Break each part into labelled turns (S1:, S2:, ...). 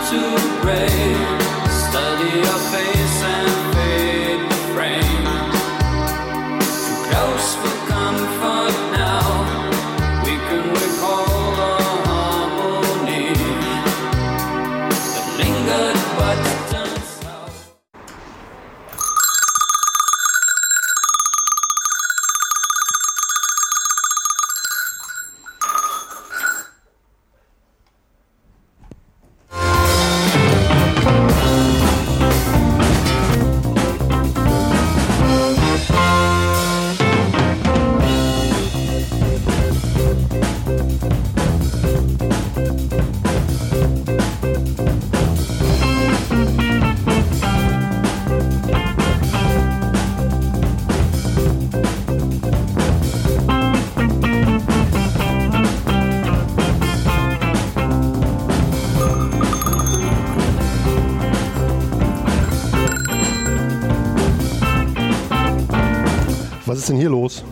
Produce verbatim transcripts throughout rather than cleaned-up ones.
S1: Was ist denn hier los?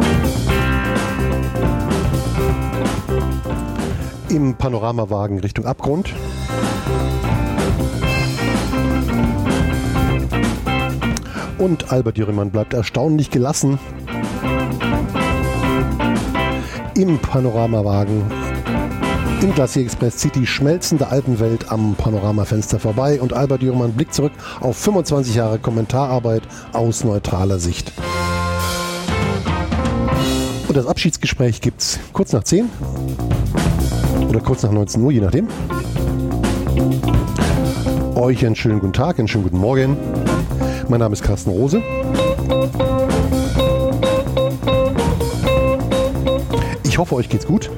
S1: Im Panoramawagen Richtung Abgrund. Und Albert Dürremann bleibt erstaunlich gelassen. Im Panoramawagen im Glacier Express zieht die schmelzende Alpenwelt am Panoramafenster vorbei und Albert Dürremann blickt zurück auf fünfundzwanzig Jahre Kommentararbeit aus neutraler Sicht. Und das Abschiedsgespräch gibt's kurz nach zehn oder kurz nach neunzehn Uhr, je nachdem. Euch einen schönen guten Tag, einen schönen guten Morgen. Mein Name ist Carsten Rose. Ich hoffe, euch geht's gut.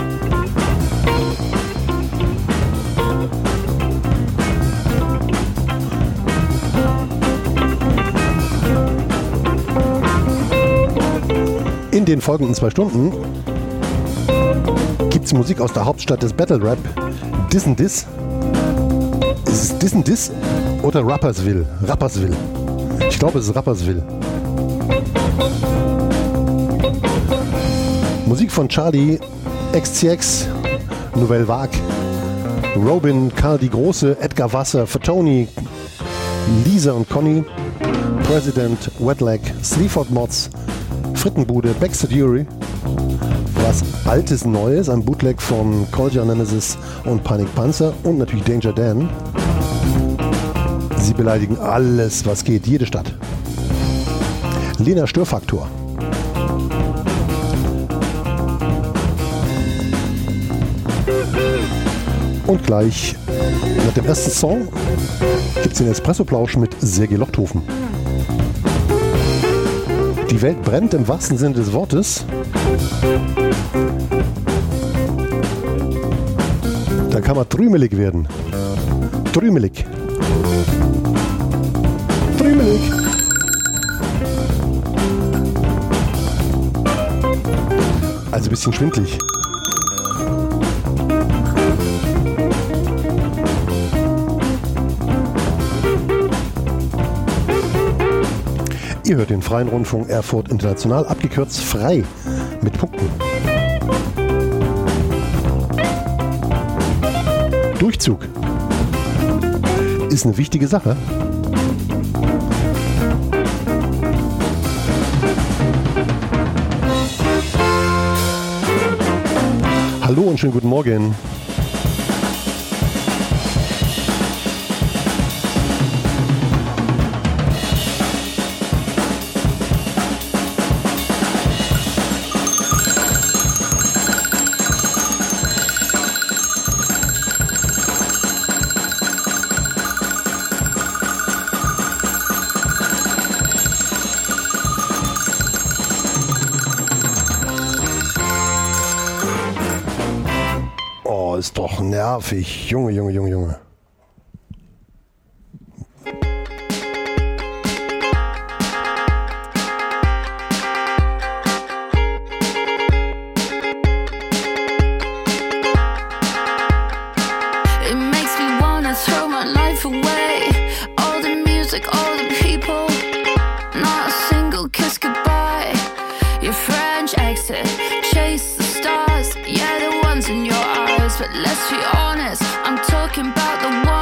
S1: In den folgenden zwei Stunden gibt es Musik aus der Hauptstadt des Battle Rap, Dis and Dis. Ist es Dis and Dis oder Rapperswil? Rapperswil. Ich glaube, es ist Rapperswil. Musik von Charlie, X C X, Nouvelle Vague, Robin, Karl die Große, Edgar Wasser, Fatoni, Lisa und Conny, President, Wetlag, Sleaford Mods, Frittenbude, Baxter Fury, was Altes Neues, ein Bootleg von Kolja Nemesis und Panic Panzer und natürlich Danger Dan. Sie beleidigen alles, was geht, jede Stadt. Lena Störfaktor. Und gleich nach dem ersten Song gibt es den Espresso-Plausch mit Sergei Lochthofen. Die Welt brennt im wahrsten Sinne des Wortes. Da kann man trümelig werden. Trümelig. Trümelig. Also ein bisschen schwindlig. Ihr hört den Freien Rundfunk Erfurt International, abgekürzt frei mit Punkten. Durchzug ist eine wichtige Sache. Hallo und schönen guten Morgen. Ist doch nervig. Junge, Junge, Junge, Junge.
S2: But let's be honest, I'm talking about the one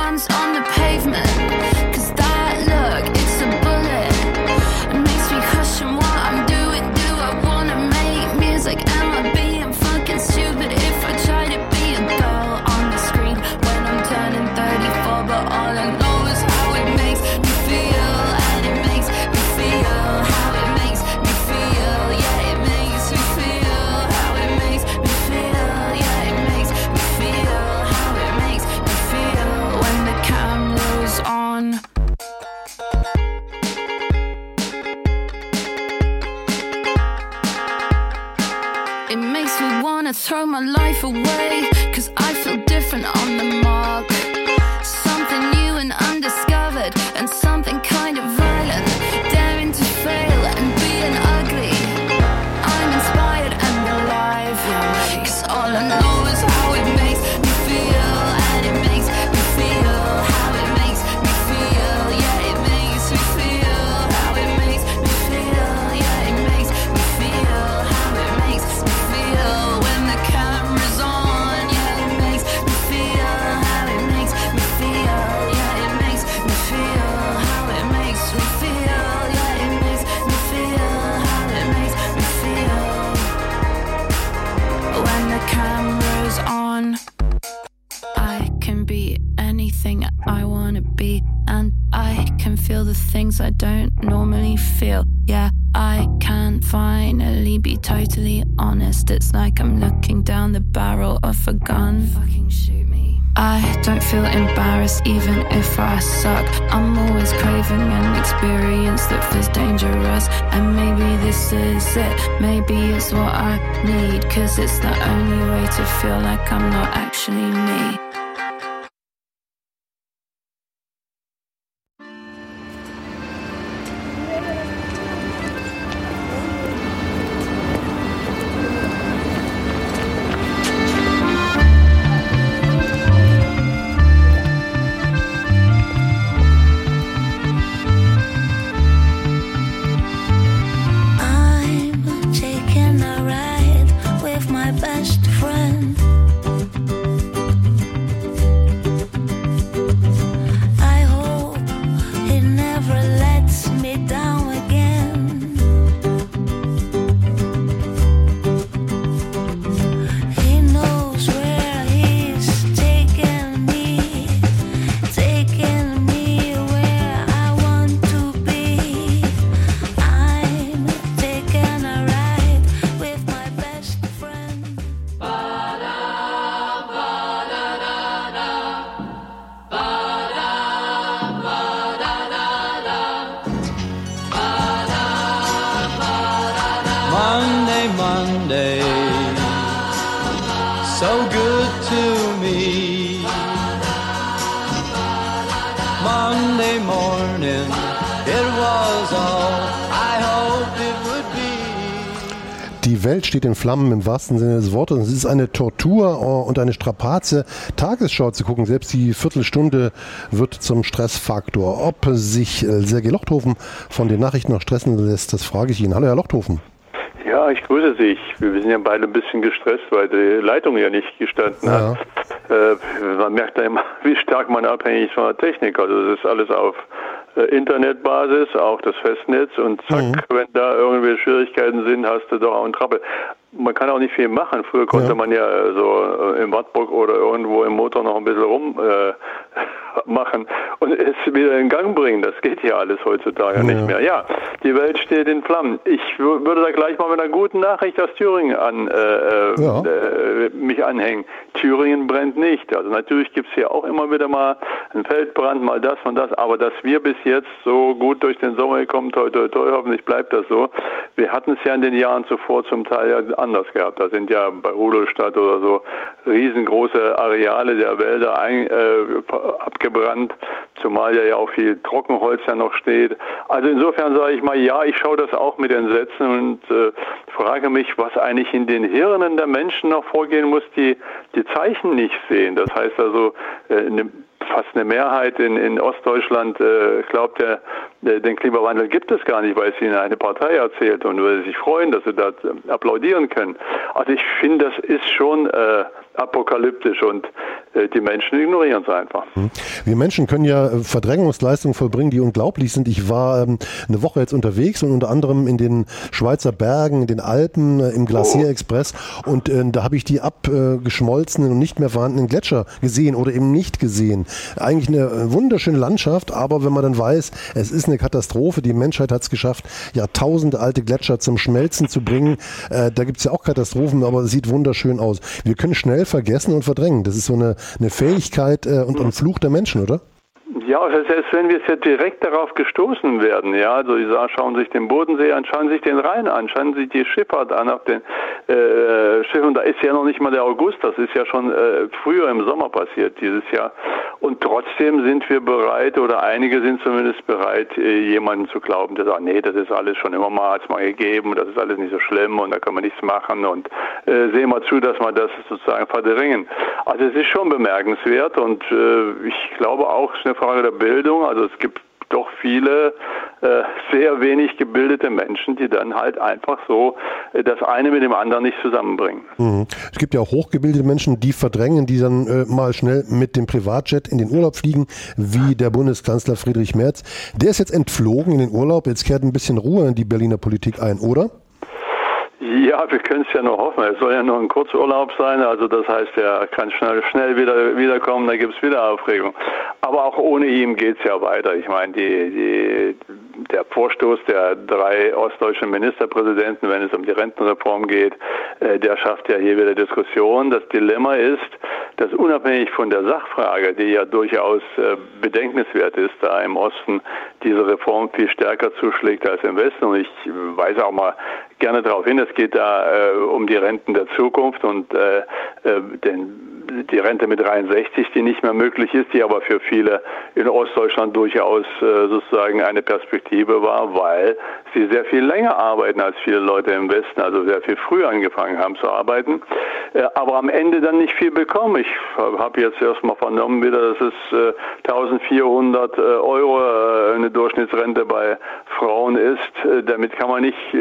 S2: throw my life away, cause I feel different on the mark. Something new and undiscovered, and something kind of violent, daring to fail and being ugly. I'm inspired and alive, cause all I know is how it makes me feel. And it makes me feel how it makes me feel. Yeah, it makes me feel how it makes me feel. Yeah, it makes me feel how it makes me feel. When the camera's on, yeah, it makes me feel how it makes me feel. Yeah, it makes me feel how it makes me feel. Yeah, it makes me feel how it makes me feel. When the camera's on, I can be anything I wanna be, and I can feel the things I don't normally feel. Yeah, I can finally be totally honest. It's like I'm looking down the barrel of a gun. Fucking shoot me. I don't feel embarrassed even if I suck. I'm always craving an experience that feels dangerous. And maybe this is it, maybe it's what I need, cause it's the only way to feel like I'm not actually me.
S3: Monday, Monday, so good to me. Monday morning, it was all I hoped it would be.
S1: Die Welt steht in Flammen im wahrsten Sinne des Wortes. Es ist eine Tortur und eine Strapaze, Tagesschau zu gucken. Selbst die Viertelstunde wird zum Stressfaktor. Ob sich Sergej Lochthofen von den Nachrichten noch stressen lässt, das frage ich ihn. Hallo, Herr Lochthofen.
S4: Ja, ich grüße Sie. Wir sind ja beide ein bisschen gestresst, weil die Leitung ja nicht gestanden ja. hat. Äh, man merkt da immer, wie stark man abhängig ist von der Technik. Also das ist alles auf äh, Internetbasis, auch das Festnetz, und zack, mhm. wenn da irgendwie Schwierigkeiten sind, hast du doch auch einen Trappel. Man kann auch nicht viel machen. Früher konnte ja. man ja so im Wartburg oder irgendwo im Motor noch ein bisschen rum äh, machen und es wieder in Gang bringen. Das geht ja alles heutzutage ja. nicht mehr. Ja, die Welt steht in Flammen. Ich w- würde da gleich mal mit einer guten Nachricht aus Thüringen an äh, ja. äh, mich anhängen. Thüringen brennt nicht. Also natürlich gibt es hier auch immer wieder mal einen Feldbrand, mal das und das, aber dass wir bis jetzt so gut durch den Sommer gekommen, toi toi toi, hoffentlich bleibt das so. Wir hatten es ja in den Jahren zuvor zum Teil ja anders gehabt. Da sind ja bei Rudolstadt oder so riesengroße Areale der Wälder ein, äh, abgebrannt, zumal ja, ja auch viel Trockenholz ja noch steht. Also insofern sage ich mal, ja, ich schaue das auch mit Entsetzen und äh, frage mich, was eigentlich in den Hirnen der Menschen noch vorgehen muss, die die Zeichen nicht sehen. Das heißt also, äh, eine fast eine Mehrheit in, in Ostdeutschland äh, glaubt, ja, den Klimawandel gibt es gar nicht, weil es ihnen eine Partei erzählt und weil sie sich freuen, dass sie das äh, applaudieren können. Also ich finde, das ist schon äh, apokalyptisch und äh, die Menschen ignorieren es einfach.
S1: Wir Menschen können ja Verdrängungsleistungen vollbringen, die unglaublich sind. Ich war ähm, eine Woche jetzt unterwegs und unter anderem in den Schweizer Bergen, in den Alpen, äh, im Glacier Express, und äh, da habe ich die abgeschmolzenen und nicht mehr vorhandenen Gletscher gesehen oder eben nicht gesehen. Eigentlich eine wunderschöne Landschaft, aber wenn man dann weiß, es ist eine Katastrophe, die Menschheit hat es geschafft, Jahrtausende alte Gletscher zum Schmelzen zu bringen. Äh, da gibt es ja auch Katastrophen, aber es sieht wunderschön aus. Wir können schnell vergessen und verdrängen. Das ist so eine, eine Fähigkeit äh, und ein Fluch der Menschen, oder?
S4: Ja, also selbst wenn wir jetzt direkt darauf gestoßen werden, ja, also Sie sagen, schauen Sie sich den Bodensee an, schauen Sie sich den Rhein an, schauen Sie sich die Schifffahrt an auf den äh, Schiffen, da ist ja noch nicht mal der August, das ist ja schon äh, früher im Sommer passiert dieses Jahr. Und trotzdem sind wir bereit, oder einige sind zumindest bereit, äh, jemanden zu glauben, der sagt, nee, das ist alles schon immer mal, hat's mal gegeben, das ist alles nicht so schlimm und da kann man nichts machen und äh, sehen wir zu, dass wir das sozusagen verdrängen. Also es ist schon bemerkenswert und äh, ich glaube auch, es ist eine Frage der Bildung, also es gibt doch viele äh, sehr wenig gebildete Menschen, die dann halt einfach so äh, das eine mit dem anderen nicht zusammenbringen.
S1: Mhm. Es gibt ja auch hochgebildete Menschen, die verdrängen, die dann äh, mal schnell mit dem Privatjet in den Urlaub fliegen, wie der Bundeskanzler Friedrich Merz. Der ist jetzt entflogen in den Urlaub, jetzt kehrt ein bisschen Ruhe in die Berliner Politik ein, oder?
S4: Ja, wir können es ja nur hoffen. Es soll ja nur ein Kurzurlaub sein. Also das heißt, er kann schnell, schnell wieder wiederkommen, da gibt es wieder Aufregung. Aber auch ohne ihn geht es ja weiter. Ich meine, die, die, der Vorstoß der drei ostdeutschen Ministerpräsidenten, wenn es um die Rentenreform geht, äh, der schafft ja hier wieder Diskussion. Das Dilemma ist, dass unabhängig von der Sachfrage, die ja durchaus äh, bedenkenswert ist, da im Osten diese Reform viel stärker zuschlägt als im Westen. Und ich weise auch mal gerne darauf hin, es geht da äh, um die Renten der Zukunft und äh, äh, den die Rente mit dreiundsechzig, die nicht mehr möglich ist, die aber für viele in Ostdeutschland durchaus äh, sozusagen eine Perspektive war, weil sie sehr viel länger arbeiten als viele Leute im Westen, also sehr viel früher angefangen haben zu arbeiten, äh, aber am Ende dann nicht viel bekommen. Ich habe jetzt erstmal vernommen wieder, dass es äh, eintausendvierhundert äh, Euro äh, eine Durchschnittsrente bei Frauen ist. Äh, damit kann man nicht äh,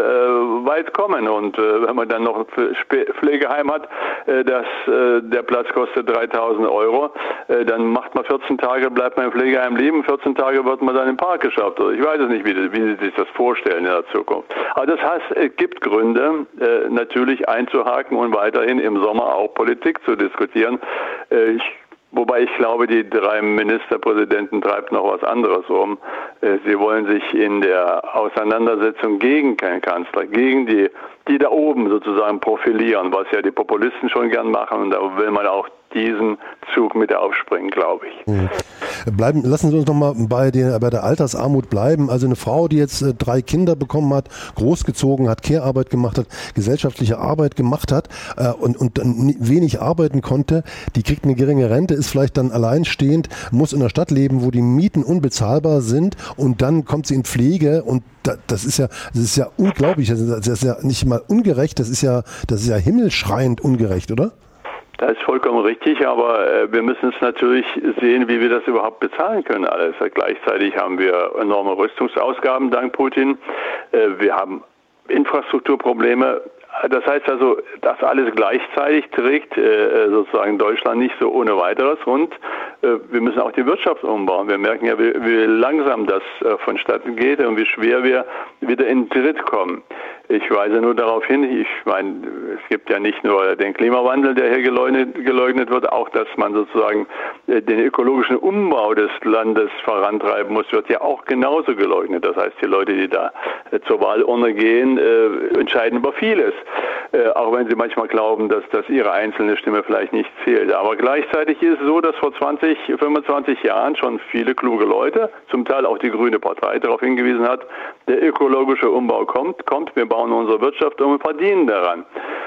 S4: weit kommen und äh, wenn man dann noch ein Pflegeheim hat, äh, das äh, der Platz kostet dreitausend Euro, äh, dann macht man vierzehn Tage, bleibt man im Pflegeheim liegen, vierzehn Tage wird man dann im Park geschafft. Oder ich weiß es nicht, wie, wie Sie sich das vorstellen in der Zukunft. Aber das heißt, es gibt Gründe, äh, natürlich einzuhaken und weiterhin im Sommer auch Politik zu diskutieren. Äh, ich Wobei ich glaube, die drei Ministerpräsidenten treibt noch was anderes um. Sie wollen sich in der Auseinandersetzung gegen keinen Kanzler, gegen die, die da oben sozusagen profilieren, was ja die Populisten schon gern machen. Und da will man auch diesen Zug mit aufspringen, glaube ich.
S1: Mhm. Bleiben, lassen Sie uns noch mal bei der, bei der Altersarmut bleiben. Also eine Frau, die jetzt äh, drei Kinder bekommen hat, großgezogen hat, Care-Arbeit gemacht hat, gesellschaftliche Arbeit gemacht hat äh, und, und dann wenig arbeiten konnte, die kriegt eine geringe Rente, ist vielleicht dann alleinstehend, muss in einer Stadt leben, wo die Mieten unbezahlbar sind und dann kommt sie in Pflege und da, das ist ja, das ist ja unglaublich, das ist, das ist ja nicht mal ungerecht, das ist ja, das ist ja himmelschreiend ungerecht, oder?
S4: Das ist vollkommen richtig, aber äh, wir müssen es natürlich sehen, wie wir das überhaupt bezahlen können alles. Gleichzeitig haben wir enorme Rüstungsausgaben dank Putin. Äh, wir haben Infrastrukturprobleme. Das heißt also, das alles gleichzeitig trägt äh, sozusagen Deutschland nicht so ohne weiteres und äh, wir müssen auch die Wirtschaft umbauen. Wir merken ja, wie, wie langsam das äh, vonstatten geht und wie schwer wir wieder in den Tritt kommen. Ich weise nur darauf hin, ich meine, es gibt ja nicht nur den Klimawandel, der hier geleugnet, geleugnet wird, auch dass man sozusagen den ökologischen Umbau des Landes vorantreiben muss, wird ja auch genauso geleugnet. Das heißt, die Leute, die da zur Wahlurne gehen, entscheiden über vieles. Auch wenn sie manchmal glauben, dass, dass ihre einzelne Stimme vielleicht nicht zählt. Aber gleichzeitig ist es so, dass vor zwanzig, fünfundzwanzig Jahren schon viele kluge Leute, zum Teil auch die Grüne Partei, darauf hingewiesen hat, der ökologische Umbau kommt, kommt, wir bauen unsere Wirtschaft um und verdienen daran.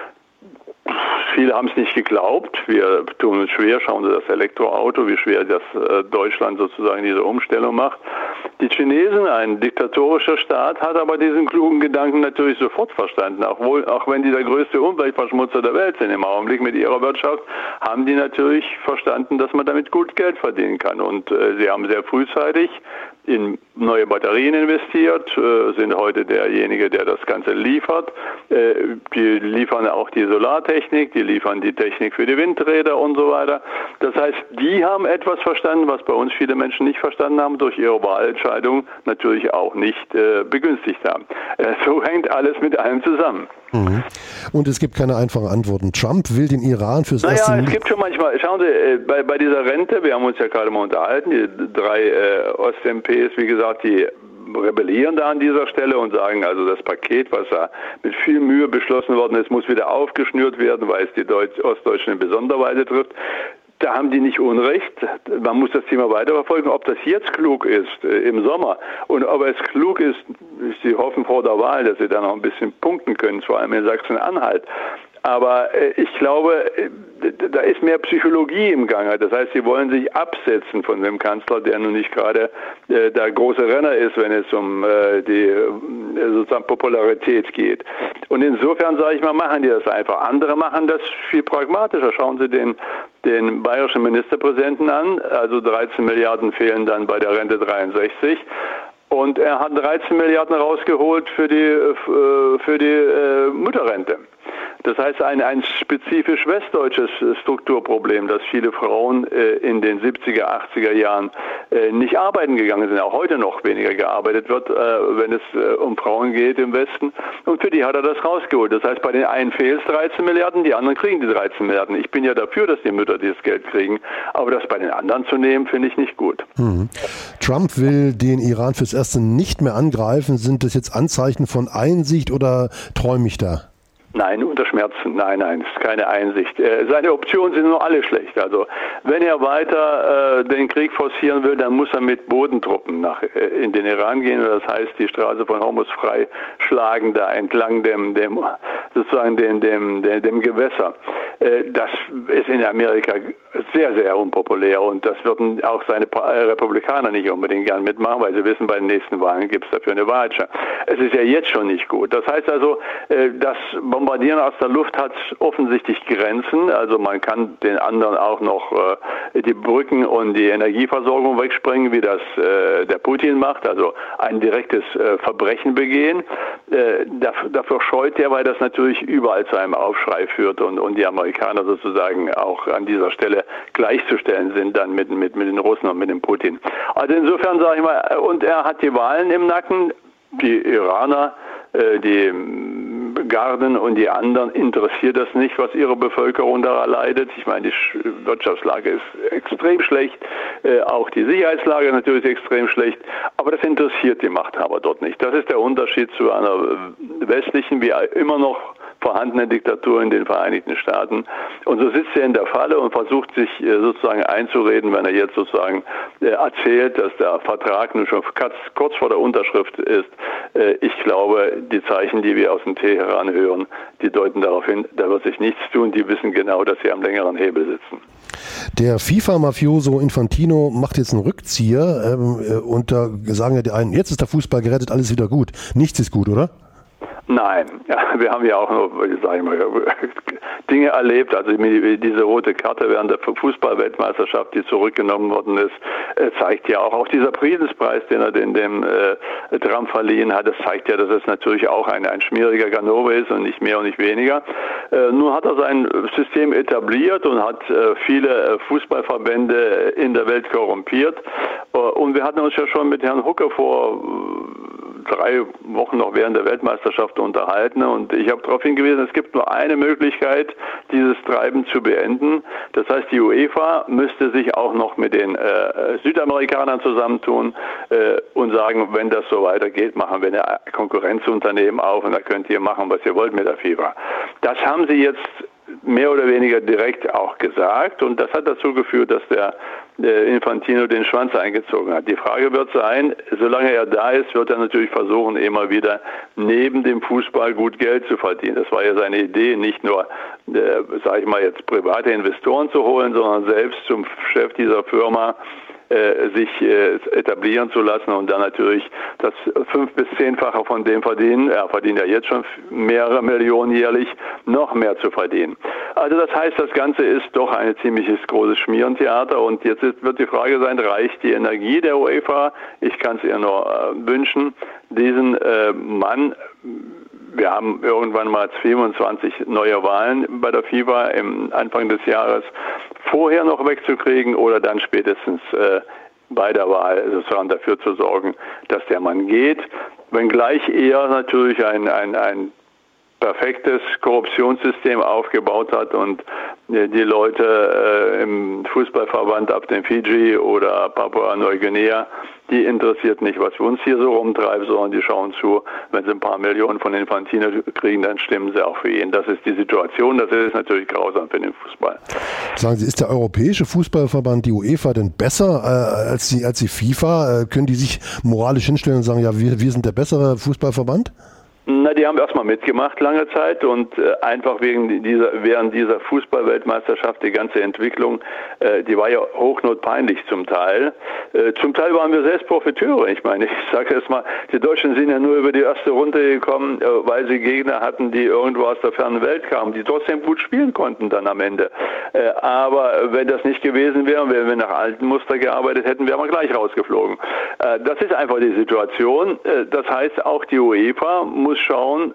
S4: Viele haben es nicht geglaubt. Wir tun uns schwer. Schauen Sie das Elektroauto, wie schwer das äh, Deutschland sozusagen diese Umstellung macht. Die Chinesen, ein diktatorischer Staat, hat aber diesen klugen Gedanken natürlich sofort verstanden. Auch, wohl, auch wenn die der größte Umweltverschmutzer der Welt sind im Augenblick mit ihrer Wirtschaft, haben die natürlich verstanden, dass man damit gut Geld verdienen kann. Und äh, sie haben sehr frühzeitig in neue Batterien investiert, äh, sind heute derjenige, der das Ganze liefert. Äh, die liefern auch die Solartechnik, die liefern die Technik für die Windräder und so weiter. Das heißt, die haben etwas verstanden, was bei uns viele Menschen nicht verstanden haben, durch ihre Wahlentscheidung natürlich auch nicht äh, begünstigt haben. Äh, so hängt alles mit allem zusammen.
S1: Mhm. Und es gibt keine einfachen Antworten. Trump will den Iran fürs
S4: naja,
S1: erste...
S4: Naja, es gibt schon manchmal, schauen Sie, äh, bei, bei dieser Rente, wir haben uns ja gerade mal unterhalten, die drei äh, Ost-M Ps, wie gesagt, die rebellieren da an dieser Stelle und sagen, also das Paket, was da mit viel Mühe beschlossen worden ist, muss wieder aufgeschnürt werden, weil es die Deutsch- Ostdeutschen in besonderer Weise trifft. da haben die nicht Unrecht. Man muss das Thema weiterverfolgen. Ob das jetzt klug ist äh, im Sommer und ob es klug ist, sie hoffen vor der Wahl, dass sie da noch ein bisschen punkten können, vor allem in Sachsen-Anhalt. Aber äh, ich glaube, äh, da ist mehr Psychologie im Gange. Das heißt, sie wollen sich absetzen von dem Kanzler, der nun nicht gerade äh, der große Renner ist, wenn es um äh, die äh, sozusagen Popularität geht. Und insofern, sage ich mal, machen die das einfach. Andere machen das viel pragmatischer. Schauen Sie den, den bayerischen Ministerpräsidenten an. Also dreizehn Milliarden fehlen dann bei der Rente dreiundsechzig. Und er hat dreizehn Milliarden rausgeholt für die, äh, für die äh, Mutterrente. Das heißt, ein, ein spezifisch westdeutsches Strukturproblem, dass viele Frauen äh, in den siebziger, achtziger Jahren äh, nicht arbeiten gegangen sind, auch heute noch weniger gearbeitet wird, äh, wenn es äh, um Frauen geht im Westen. Und für die hat er das rausgeholt. Das heißt, bei den einen fehlt es dreizehn Milliarden, die anderen kriegen die dreizehn Milliarden. Ich bin ja dafür, dass die Mütter dieses Geld kriegen, aber das bei den anderen zu nehmen, finde ich nicht gut.
S1: Mhm. Trump will den Iran fürs Erste nicht mehr angreifen. Sind das jetzt Anzeichen von Einsicht oder träume ich da?
S4: Nein, unter Schmerzen. Nein, nein, das ist keine Einsicht. Äh, seine Optionen sind nur alle schlecht. Also wenn er weiter äh, den Krieg forcieren will, dann muss er mit Bodentruppen nach äh, in den Iran gehen. Das heißt, die Straße von Hormuz freischlagen, da entlang dem, dem sozusagen dem, dem, dem, dem Gewässer. Äh, das ist in Amerika sehr, sehr unpopulär und das würden auch seine Republikaner nicht unbedingt gern mitmachen, weil sie wissen, bei den nächsten Wahlen gibt es dafür eine Wahlsche. Es ist ja jetzt schon nicht gut. Das heißt also, äh, das Bombardieren aus der Luft hat offensichtlich Grenzen. Also man kann den anderen auch noch äh, die Brücken und die Energieversorgung wegsprengen, wie das äh, der Putin macht, also ein direktes äh, Verbrechen begehen. Äh, dafür, dafür scheut er, weil das natürlich überall zu einem Aufschrei führt und, und die Amerikaner sozusagen auch an dieser Stelle gleichzustellen sind dann mit, mit, mit den Russen und mit dem Putin. Also insofern sage ich mal, und er hat die Wahlen im Nacken, die Iraner, äh, die Garden und die anderen interessiert das nicht, was ihre Bevölkerung da leidet. Ich meine, die Wirtschaftslage ist extrem schlecht, äh, auch die Sicherheitslage natürlich extrem schlecht, aber das interessiert die Machthaber dort nicht. Das ist der Unterschied zu einer westlichen, wie immer noch vorhandene Diktatur in den Vereinigten Staaten. Und so sitzt er in der Falle und versucht sich äh, sozusagen einzureden, wenn er jetzt sozusagen äh, erzählt, dass der Vertrag nun schon kurz vor der Unterschrift ist. Äh, ich glaube, die Zeichen, die wir aus dem Teheran hören, die deuten darauf hin, da wird sich nichts tun. Die wissen genau, dass sie am längeren Hebel sitzen.
S1: Der FIFA-Mafioso Infantino macht jetzt einen Rückzieher ähm, und da sagen ja die einen, jetzt ist der Fußball gerettet, alles wieder gut. Nichts ist gut, oder?
S4: Nein, ja, wir haben ja auch noch, sag ich mal, Dinge erlebt, also diese rote Karte während der Fußball-Weltmeisterschaft, die zurückgenommen worden ist, zeigt ja auch, auch dieser Friedenspreis, den er den, dem äh, Trump verliehen hat, das zeigt ja, dass es natürlich auch ein, ein schmieriger Ganove ist und nicht mehr und nicht weniger. Äh, nun hat er sein System etabliert und hat äh, viele Fußballverbände in der Welt korrumpiert äh, und wir hatten uns ja schon mit Herrn Hucke vor drei Wochen noch während der Weltmeisterschaft unterhalten und ich habe darauf hingewiesen, es gibt nur eine Möglichkeit, dieses Treiben zu beenden. Das heißt, die UEFA müsste sich auch noch mit den äh, Südamerikanern zusammentun äh, und sagen, wenn das so weitergeht, machen wir eine Konkurrenzunternehmen auf und da könnt ihr machen, was ihr wollt mit der FIFA. Das haben sie jetzt mehr oder weniger direkt auch gesagt und das hat dazu geführt, dass der, der Infantino den Schwanz eingezogen hat. Die Frage wird sein, solange er da ist, wird er natürlich versuchen, immer wieder neben dem Fußball gut Geld zu verdienen. Das war ja seine Idee, nicht nur, äh, sage ich mal jetzt, private Investoren zu holen, sondern selbst zum Chef dieser Firma äh, sich äh, etablieren zu lassen und dann natürlich das fünf- bis zehnfache von dem verdienen, er verdient ja jetzt schon mehrere Millionen jährlich, noch mehr zu verdienen. Also das heißt, das Ganze ist doch ein ziemliches großes Schmierentheater und jetzt ist, wird die Frage sein, reicht die Energie der UEFA? Ich kann es ihr nur äh, wünschen, diesen äh, Mann, wir haben irgendwann mal fünfundzwanzig neue Wahlen bei der FIFA im Anfang des Jahres, vorher noch wegzukriegen oder dann spätestens äh, bei der Wahl sozusagen dafür zu sorgen, dass der Mann geht. Wenngleich er natürlich ein, ein, ein perfektes Korruptionssystem aufgebaut hat und äh, die Leute äh, im Fußballverband ab den Fiji oder Papua-Neuguinea die interessiert nicht, was wir uns hier so rumtreiben, sondern die schauen zu, wenn sie ein paar Millionen von Infantino kriegen, dann stimmen sie auch für ihn. Das ist die Situation, das ist natürlich grausam für den Fußball.
S1: Sagen Sie, ist der Europäische Fußballverband, die UEFA, denn besser äh, als, die, als die FIFA? Äh, können die sich moralisch hinstellen und sagen, ja, wir, wir sind der bessere Fußballverband?
S4: Na, die haben erstmal mitgemacht lange Zeit und äh, einfach wegen dieser, während dieser Fußballweltmeisterschaft, die ganze Entwicklung, äh, die war ja hochnotpeinlich zum Teil. Äh, zum Teil waren wir selbst Profiteure. Ich meine, ich sage jetzt mal, die Deutschen sind ja nur über die erste Runde gekommen, äh, weil sie Gegner hatten, die irgendwo aus der fernen Welt kamen, die trotzdem gut spielen konnten dann am Ende. Äh, aber wenn das nicht gewesen wäre, wenn wir nach alten Muster gearbeitet hätten, wären wir gleich rausgeflogen. Äh, das ist einfach die Situation. Äh, das heißt, auch die UEFA muss schauen,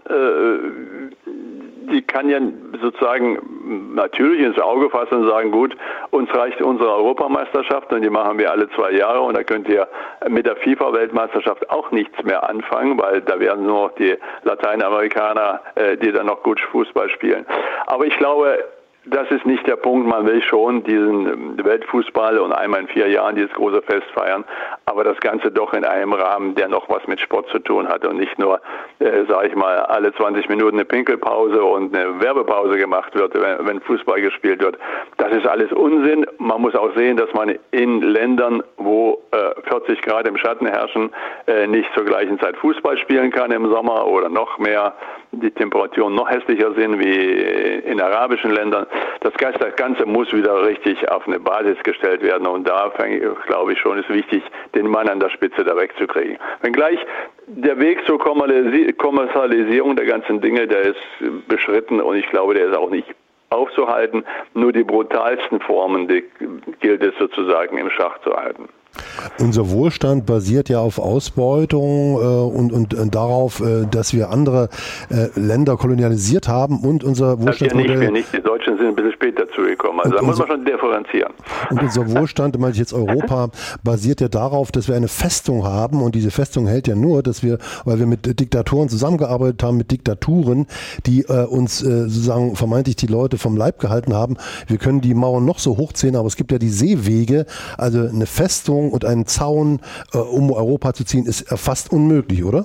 S4: äh, die kann ja sozusagen natürlich ins Auge fassen und sagen, gut, uns reicht unsere Europameisterschaft und die machen wir alle zwei Jahre und da könnt ihr mit der FIFA-Weltmeisterschaft auch nichts mehr anfangen, weil da werden nur noch die Lateinamerikaner, äh, die dann noch gut Fußball spielen. Aber ich glaube, das ist nicht der Punkt. Man will schon diesen Weltfußball und einmal in vier Jahren dieses große Fest feiern, aber das Ganze doch in einem Rahmen, der noch was mit Sport zu tun hat und nicht nur, äh, sage ich mal, alle zwanzig Minuten eine Pinkelpause und eine Werbepause gemacht wird, wenn, wenn Fußball gespielt wird. Das ist alles Unsinn. Man muss auch sehen, dass man in Ländern, wo äh, vierzig Grad im Schatten herrschen, äh, nicht zur gleichen Zeit Fußball spielen kann im Sommer oder noch mehr die Temperaturen noch hässlicher sind wie in arabischen Ländern. Das Ganze muss wieder richtig auf eine Basis gestellt werden und da, glaube ich schon, ist wichtig, den Mann an der Spitze da wegzukriegen. Wenngleich der Weg zur Kommerzialisierung der ganzen Dinge, der ist beschritten und ich glaube, der ist auch nicht aufzuhalten. Nur die brutalsten Formen, die gilt es sozusagen im Schach zu halten.
S1: Unser Wohlstand basiert ja auf Ausbeutung äh, und, und, und darauf, äh, dass wir andere äh, Länder kolonialisiert haben und unser Wohlstandsmodell...
S4: Wir nicht, wir nicht. Die Deutschen sind ein bisschen spät dazu gekommen. Also da muss man schon differenzieren.
S1: Und unser Wohlstand, meine ich jetzt Europa, basiert ja darauf, dass wir eine Festung haben und diese Festung hält ja nur, dass wir, weil wir mit Diktatoren zusammengearbeitet haben, mit Diktaturen, die äh, uns äh, sozusagen vermeintlich die Leute vom Leib gehalten haben. Wir können die Mauern noch so hochziehen, aber es gibt ja die Seewege, also eine Festung und einen Zaun, äh, um Europa zu ziehen, ist fast unmöglich, oder?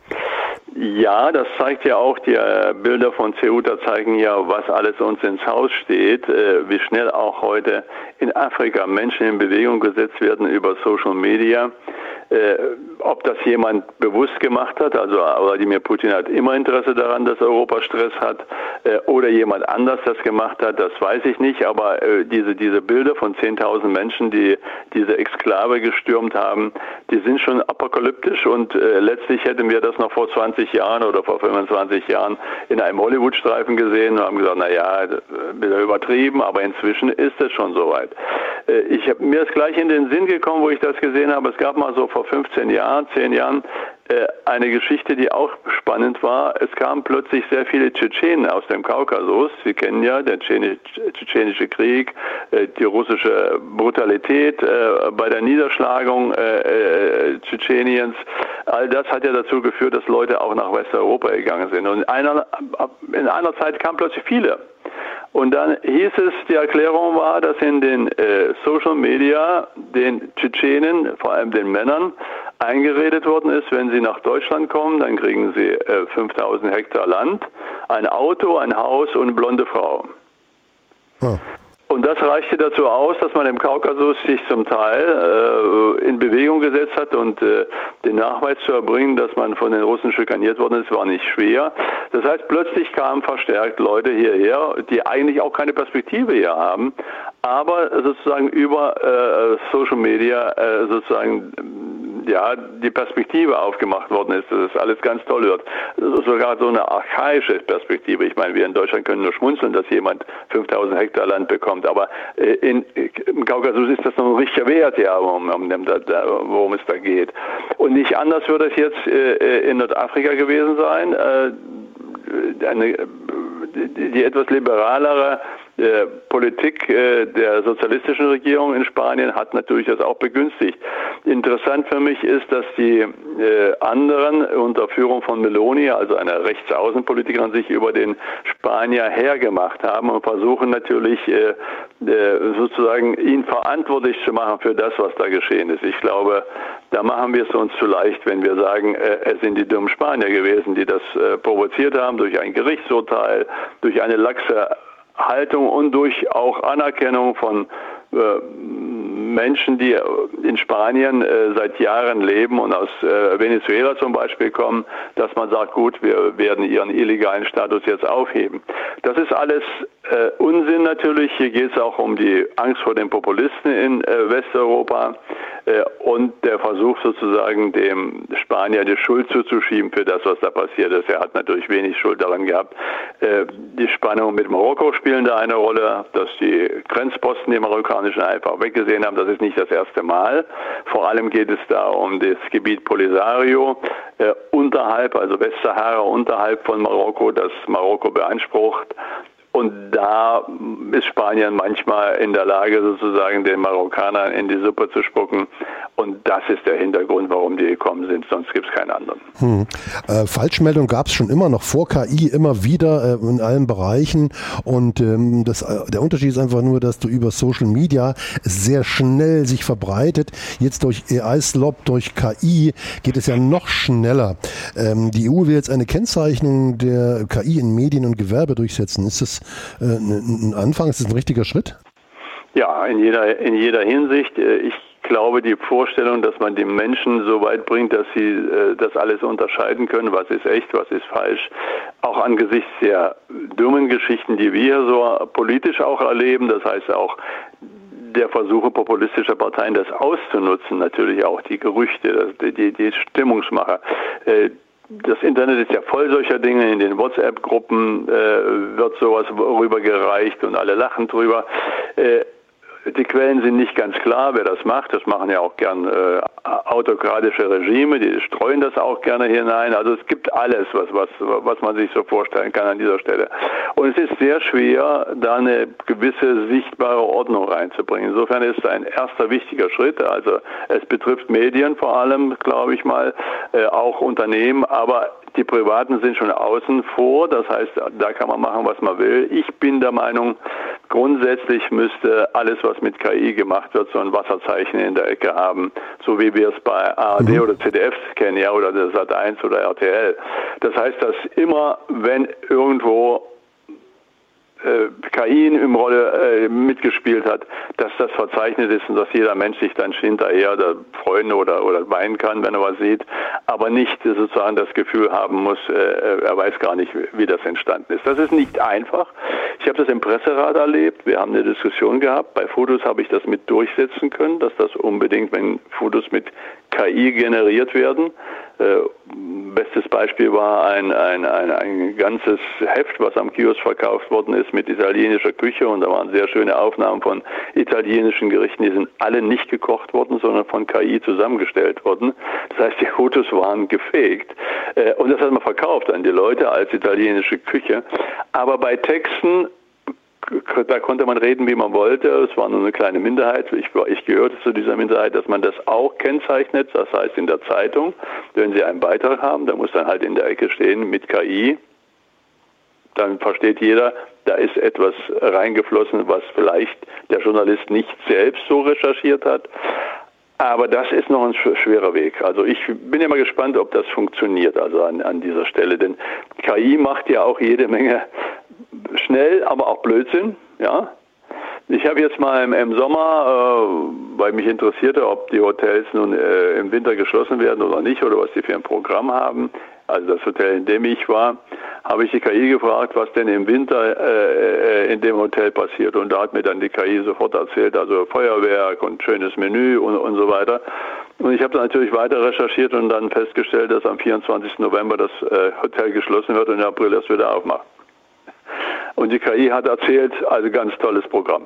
S4: Ja, das zeigt ja auch, die äh, Bilder von Ceuta zeigen ja, was alles uns ins Haus steht, äh, wie schnell auch heute in Afrika Menschen in Bewegung gesetzt werden über Social Media. Äh, ob das jemand bewusst gemacht hat, also Wladimir Putin hat immer Interesse daran, dass Europa Stress hat, äh, oder jemand anders das gemacht hat, das weiß ich nicht, aber äh, diese, diese Bilder von zehntausend Menschen, die diese Exklave gestürmt haben, die sind schon apokalyptisch und äh, letztlich hätten wir das noch vor zwanzig Jahren oder vor fünfundzwanzig Jahren in einem Hollywood-Streifen gesehen und haben gesagt, naja, wieder übertrieben, aber inzwischen ist es schon soweit. Äh, ich hab, mir ist gleich in den Sinn gekommen, wo ich das gesehen habe, es gab mal so vor fünfzehn Jahren, zehn Jahren, äh, eine Geschichte, die auch spannend war. Es kamen plötzlich sehr viele Tschetschenen aus dem Kaukasus. Sie kennen ja den Tschetschenische Krieg, äh, die russische Brutalität äh, bei der Niederschlagung äh, äh, Tschetscheniens. All das hat ja dazu geführt, dass Leute auch nach Westeuropa gegangen sind. Und in einer, in einer Zeit kamen plötzlich viele. Und dann hieß es, die Erklärung war, dass in den äh, Social Media den Tschetschenen, vor allem den Männern, eingeredet worden ist, wenn sie nach Deutschland kommen, dann kriegen sie äh, fünftausend Hektar Land, ein Auto, ein Haus und eine blonde Frau. Oh. Und das reichte dazu aus, dass man im Kaukasus sich zum Teil äh, in Bewegung gesetzt hat und äh, den Nachweis zu erbringen, dass man von den Russen schikaniert worden ist, war nicht schwer. Das heißt, plötzlich kamen verstärkt Leute hierher, die eigentlich auch keine Perspektive hier haben, aber sozusagen über äh, Social Media äh, sozusagen ja, die Perspektive aufgemacht worden ist, dass es alles ganz toll wird. Sogar so eine archaische Perspektive. Ich meine, wir in Deutschland können nur schmunzeln, dass jemand fünftausend Hektar Land bekommt, aber in, im Kaukasus ist das noch ein richtiger Wert, ja, um, um, worum es da geht. Und nicht anders wird es jetzt in Nordafrika gewesen sein. Eine, die, die etwas liberalere äh, Politik äh, der sozialistischen Regierung in Spanien hat natürlich das auch begünstigt. Interessant für mich ist, dass die äh, anderen unter Führung von Meloni, also einer Rechtsaußenpolitikerin, sich über den Spanier hergemacht haben und versuchen natürlich äh, äh, sozusagen ihn verantwortlich zu machen für das, was da geschehen ist. Ich glaube, da machen wir es uns zu leicht, wenn wir sagen, äh, es sind die dummen Spanier gewesen, die das äh, provoziert haben durch ein Gerichtsurteil, durch eine laxe Haltung und durch auch Anerkennung von äh, Menschen, die in Spanien äh, seit Jahren leben und aus äh, Venezuela zum Beispiel kommen, dass man sagt, gut, wir werden ihren illegalen Status jetzt aufheben. Das ist alles äh, Unsinn natürlich. Hier geht es auch um die Angst vor den Populisten in äh, Westeuropa äh, und der Versuch sozusagen dem Spanier die Schuld zuzuschieben für das, was da passiert ist. Er hat natürlich wenig Schuld daran gehabt. Äh, die Spannungen mit Marokko spielen da eine Rolle, dass die Grenzposten, die marokkanischen, einfach weggesehen haben. Das ist nicht das erste Mal. Vor allem geht es da um das Gebiet Polisario äh, unterhalb, also Westsahara unterhalb von Marokko, das Marokko beansprucht. Und da ist Spanien manchmal in der Lage, sozusagen den Marokkanern in die Suppe zu spucken. Und das ist der Hintergrund, warum die gekommen sind. Sonst gibt es keinen anderen.
S1: Hm. Äh, Falschmeldung gab es schon immer, noch vor K I, immer wieder äh, in allen Bereichen. Und ähm, das, äh, der Unterschied ist einfach nur, dass du über Social Media sehr schnell sich verbreitet. Jetzt durch A I-Slop, durch K I geht es ja noch schneller. Ähm, die E U will jetzt eine Kennzeichnung der K I in Medien und Gewerbe durchsetzen. Ist das äh, ein Anfang? Ist das ein richtiger Schritt?
S4: Ja, in jeder, in jeder Hinsicht. Ich glaube, die Vorstellung, dass man die Menschen so weit bringt, dass sie äh, das alles unterscheiden können, was ist echt, was ist falsch, auch angesichts der dummen Geschichten, die wir hier so politisch auch erleben, das heißt auch der Versuche populistischer Parteien, das auszunutzen, natürlich auch die Gerüchte, die, die, die Stimmungsmacher. Äh, Das Internet ist ja voll solcher Dinge. In den WhatsApp-Gruppen äh, wird sowas rübergereicht und alle lachen drüber. Äh, die Quellen sind nicht ganz klar, wer das macht. Das machen ja auch gern äh, autokratische Regime, die streuen das auch gerne hinein. Also es gibt alles, was, was, was man sich so vorstellen kann an dieser Stelle. Und es ist sehr schwer, da eine gewisse sichtbare Ordnung reinzubringen. Insofern ist es ein erster wichtiger Schritt. Also es betrifft Medien vor allem, glaube ich mal, äh, auch Unternehmen, aber die Privaten sind schon außen vor, das heißt, da kann man machen, was man will. Ich bin der Meinung, grundsätzlich müsste alles, was mit K I gemacht wird, so ein Wasserzeichen in der Ecke haben, so wie wir es bei A R D mhm. oder Z D F kennen, ja, oder der Sat eins oder R T L. Das heißt, dass immer, wenn irgendwo K I im Rolle äh, mitgespielt hat, dass das verzeichnet ist und dass jeder Mensch sich dann hinterher da freuen oder, oder weinen kann, wenn er was sieht, aber nicht sozusagen das Gefühl haben muss, äh, er weiß gar nicht, wie das entstanden ist. Das ist nicht einfach. Ich habe das im Presserat erlebt. Wir haben eine Diskussion gehabt. Bei Fotos habe ich das mit durchsetzen können, dass das unbedingt, wenn Fotos mit K I generiert werden. Äh, bestes Beispiel war ein, ein, ein, ein ganzes Heft, was am Kiosk verkauft worden ist mit italienischer Küche, und da waren sehr schöne Aufnahmen von italienischen Gerichten, die sind alle nicht gekocht worden, sondern von K I zusammengestellt worden. Das heißt, die Fotos waren gefaked, äh, und das hat man verkauft an die Leute als italienische Küche. Aber bei Texten, da konnte man reden, wie man wollte. Es war nur eine kleine Minderheit. Ich, ich gehörte zu dieser Minderheit, dass man das auch kennzeichnet. Das heißt, in der Zeitung, wenn Sie einen Beitrag haben, da muss dann halt in der Ecke stehen mit K I. Dann versteht jeder, da ist etwas reingeflossen, was vielleicht der Journalist nicht selbst so recherchiert hat. Aber das ist noch ein schwerer Weg. Also ich bin immer gespannt, ob das funktioniert, also an, an dieser Stelle. Denn K I macht ja auch jede Menge schnell, aber auch Blödsinn, ja. Ich habe jetzt mal im, im Sommer, äh, weil mich interessierte, ob die Hotels nun äh, im Winter geschlossen werden oder nicht, oder was die für ein Programm haben, also das Hotel, in dem ich war, habe ich die K I gefragt, was denn im Winter äh, in dem Hotel passiert. Und da hat mir dann die K I sofort erzählt, also Feuerwerk und schönes Menü und, und so weiter. Und ich habe dann natürlich weiter recherchiert und dann festgestellt, dass am vierundzwanzigsten November das äh, Hotel geschlossen wird und im April das wieder aufmacht. Und die K I hat erzählt, also ganz tolles Programm.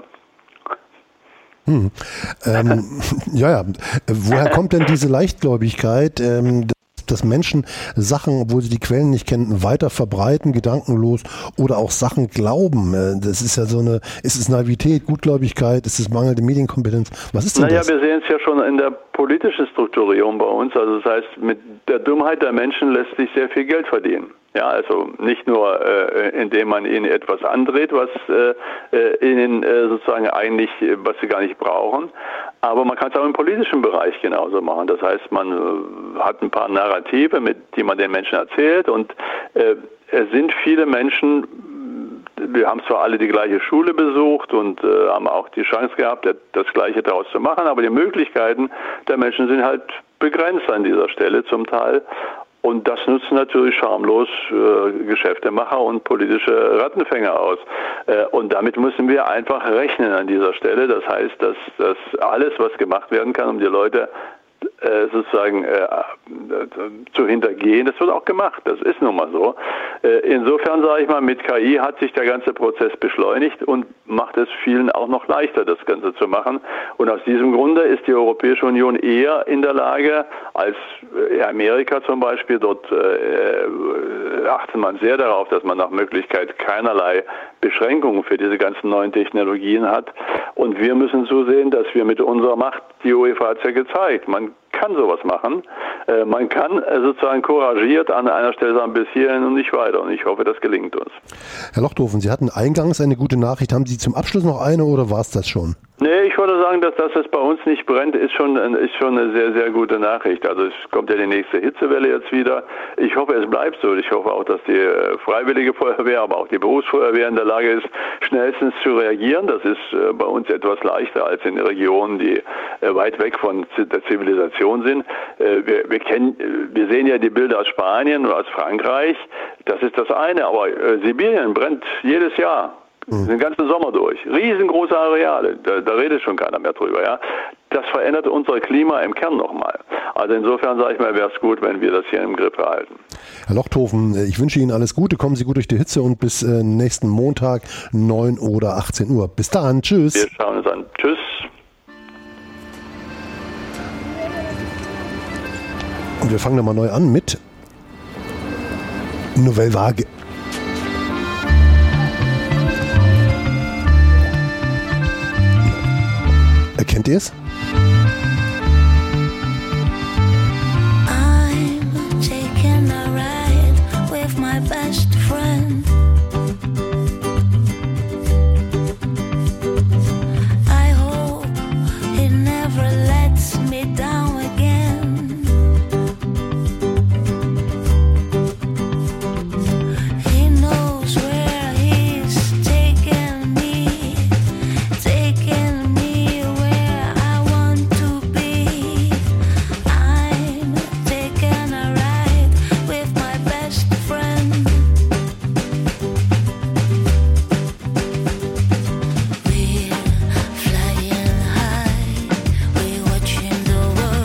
S1: Hm. Ähm, ja, ja. Woher kommt denn diese Leichtgläubigkeit, ähm, dass, dass Menschen Sachen, obwohl sie die Quellen nicht kennen, weiter verbreiten, gedankenlos oder auch Sachen glauben. Das ist ja so eine, ist es Naivität, Gutgläubigkeit, ist es mangelnde Medienkompetenz? Was ist denn
S4: naja,
S1: das?
S4: Naja, wir sehen es ja schon in der politischen Strukturierung bei uns. Also das heißt, mit der Dummheit der Menschen lässt sich sehr viel Geld verdienen. Ja, also nicht nur, äh, indem man ihnen etwas andreht, was äh, ihnen äh, sozusagen eigentlich, was sie gar nicht brauchen, aber man kann es auch im politischen Bereich genauso machen. Das heißt, man äh, hat ein paar Narrative, mit die man den Menschen erzählt, und äh, es sind viele Menschen, wir haben zwar alle die gleiche Schule besucht und äh, haben auch die Chance gehabt, das Gleiche daraus zu machen, aber die Möglichkeiten der Menschen sind halt begrenzt an dieser Stelle zum Teil. Und das nutzen natürlich schamlos äh, Geschäftemacher und politische Rattenfänger aus. Äh, und damit müssen wir einfach rechnen an dieser Stelle. Das heißt, dass, dass alles, was gemacht werden kann, um die Leute äh, sozusagen äh, zu hintergehen, das wird auch gemacht. Das ist nun mal so. Äh, insofern sage ich mal, mit K I hat sich der ganze Prozess beschleunigt und macht es vielen auch noch leichter, das Ganze zu machen. Und aus diesem Grunde ist die Europäische Union eher in der Lage als Amerika zum Beispiel. Dort äh, achtet man sehr darauf, dass man nach Möglichkeit keinerlei Beschränkungen für diese ganzen neuen Technologien hat. Und wir müssen zusehen, dass wir mit unserer Macht, die UEFA hat es ja gezeigt, man kann sowas machen. Äh, man kann äh, sozusagen couragiert an einer Stelle sagen, bis hierhin und nicht weiter. Und ich hoffe, das gelingt uns.
S1: Herr Lochthofen, Sie hatten eingangs eine gute Nachricht. Haben Sie zum Abschluss noch eine oder war es das schon?
S4: Nee, ich würde sagen, dass, dass es bei uns nicht brennt, ist schon, ist schon eine sehr, sehr gute Nachricht. Also es kommt ja die nächste Hitzewelle jetzt wieder. Ich hoffe, es bleibt so. Ich hoffe auch, dass die Freiwillige Feuerwehr, aber auch die Berufsfeuerwehr in der Lage ist, schnellstens zu reagieren. Das ist bei uns etwas leichter als in Regionen, die weit weg von der Zivilisation sind. Wir, wir, kennen, wir sehen ja die Bilder aus Spanien und aus Frankreich. Das ist das eine. Aber Sibirien brennt jedes Jahr. Den ganzen Sommer durch. Riesengroße Areale, da, da redet schon keiner mehr drüber. Ja? Das verändert unser Klima im Kern nochmal. Also insofern sage ich mal, wäre es gut, wenn wir das hier im Griff behalten.
S1: Herr Lochthofen, ich wünsche Ihnen alles Gute, kommen Sie gut durch die Hitze und bis äh, nächsten Montag, neun oder achtzehn Uhr. Bis dahin, tschüss.
S4: Wir schauen uns an. Tschüss.
S1: Und wir fangen nochmal neu an mit Nouvelle Vague. Kennt ihr es?
S5: I'm taking a ride with my best friend. I hope it never lets me down again. He knows where he's taking me, taking me. Flying high, we're watching the world.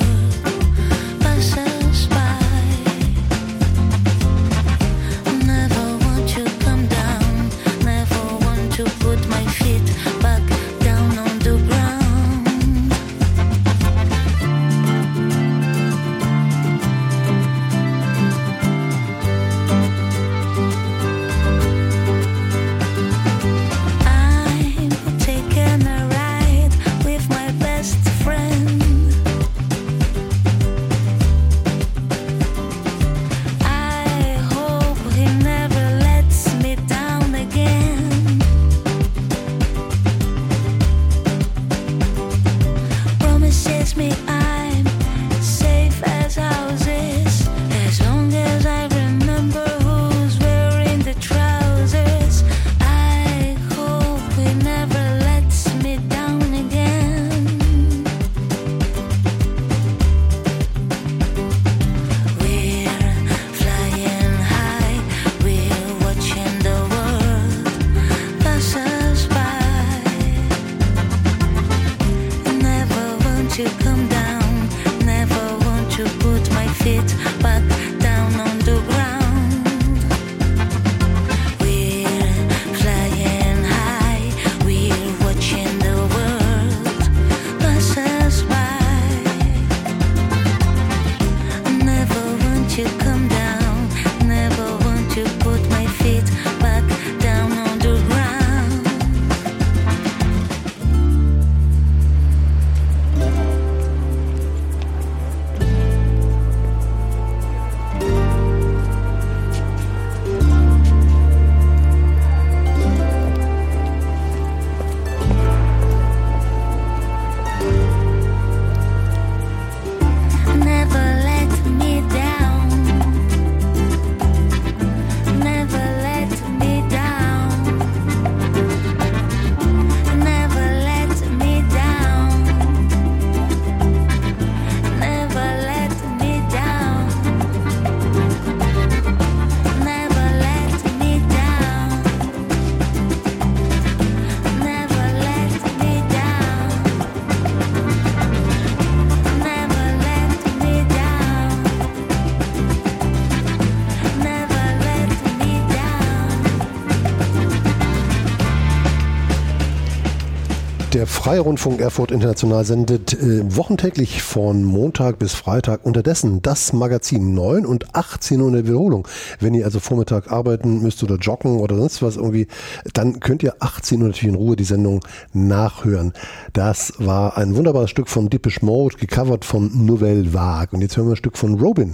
S1: Freie Rundfunk Erfurt International sendet äh, wochentäglich von Montag bis Freitag unterdessen das Magazin neun und achtzehn Uhr in der Wiederholung. Wenn ihr also Vormittag arbeiten müsst oder joggen oder sonst was irgendwie, dann könnt ihr achtzehn Uhr natürlich in Ruhe die Sendung nachhören. Das war ein wunderbares Stück von Depeche Mode, gecovert von Nouvelle Vague. Und jetzt hören wir ein Stück von Robin.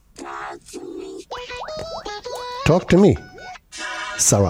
S1: Talk to me, Sarah.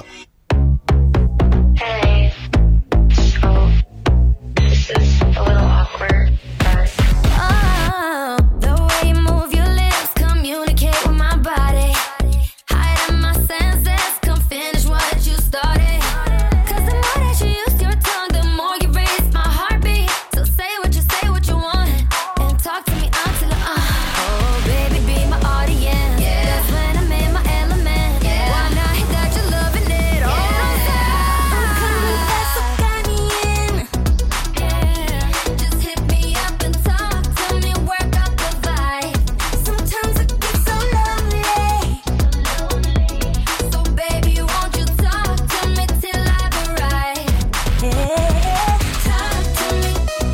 S6: Hey, so this is a little awkward, but
S2: Oh, the way you move your lips, communicate with my body. Hiding my senses, come finish what you started. 'Cause the more that you use your tongue, the more you raise my heartbeat. So say what you say, what you want, and talk to me until I, oh baby, be my audience. Yeah, that's when I'm in my element. Yeah, why not hit that you're loving it? Oh, don't stop. I'm coming fast, so got me in. Yeah, just hit me up and talk to me, work up the vibe. Sometimes it gets so lonely. So baby, won't you talk to me till I've arrived? Yeah, talk to me.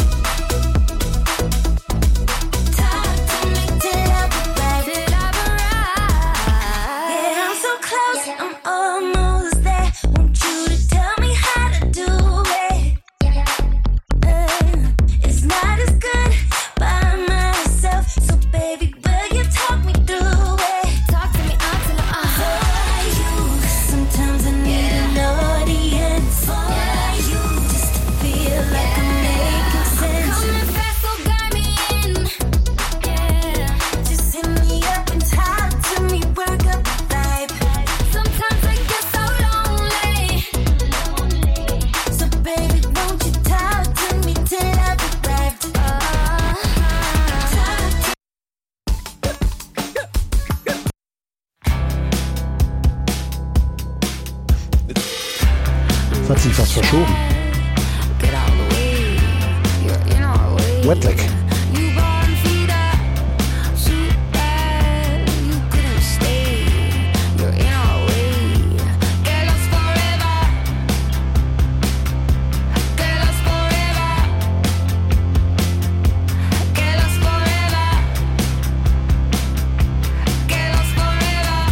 S2: Talk to me till I've arrived. Till I've arrived.
S5: Yeah, I'm so close, I'm almost there. Want you to tell me how to do it. Uh, it's not as good by myself, so baby, will you talk me through it?
S2: Talk to me until I,
S5: For you, sometimes I need an audience. For you, just to feel like I'm making sense.
S2: coming fast, so got me in. Yeah,
S5: Just hit me up and talk to me, work up the vibe.
S2: sometimes I get so lonely.
S5: So baby, won't you talk to me till I've arrived?
S1: Das hat sich was verschoben.
S2: Get out of the way. You're in our way.
S1: Wetleg.
S2: You bottom feeder, shoot that. You couldn't stay. You're in our way. Get lost forever. Get lost forever. Get lost forever. Get lost forever.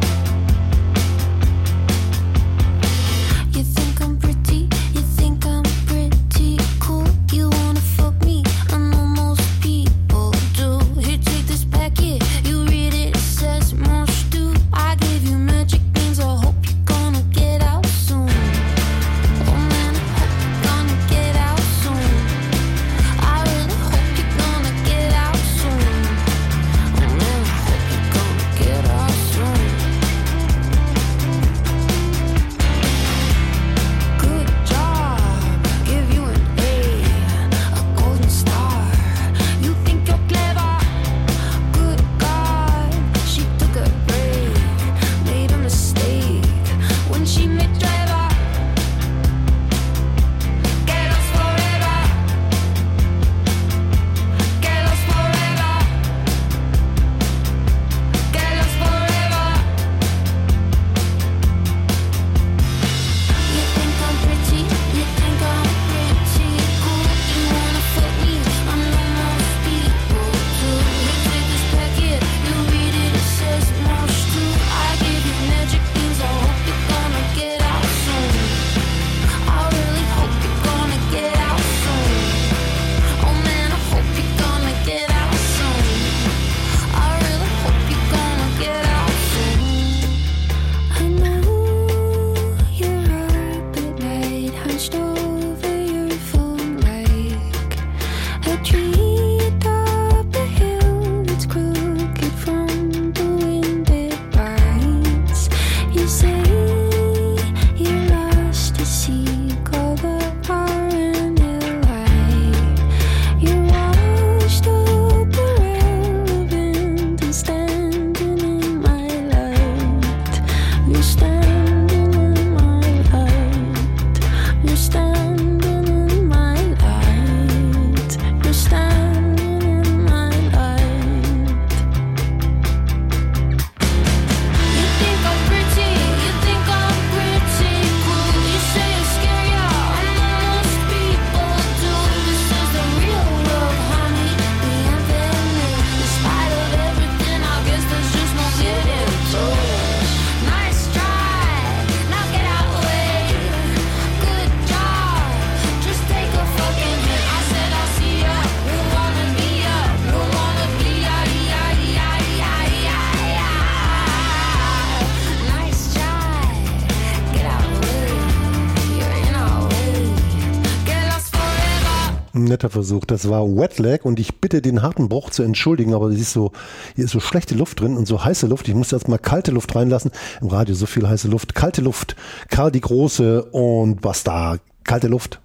S2: You think I'm pretty, you think I'm pretty cool. You wanna fuck me, I know more
S1: netter Versuch. Das war Wetlag und ich bitte den harten Bruch zu entschuldigen, aber es ist so, hier ist so schlechte Luft drin und so heiße Luft. Ich muss jetzt mal kalte Luft reinlassen. Im Radio so viel heiße Luft. Kalte Luft, Karl die Große und was da? Kalte Luft.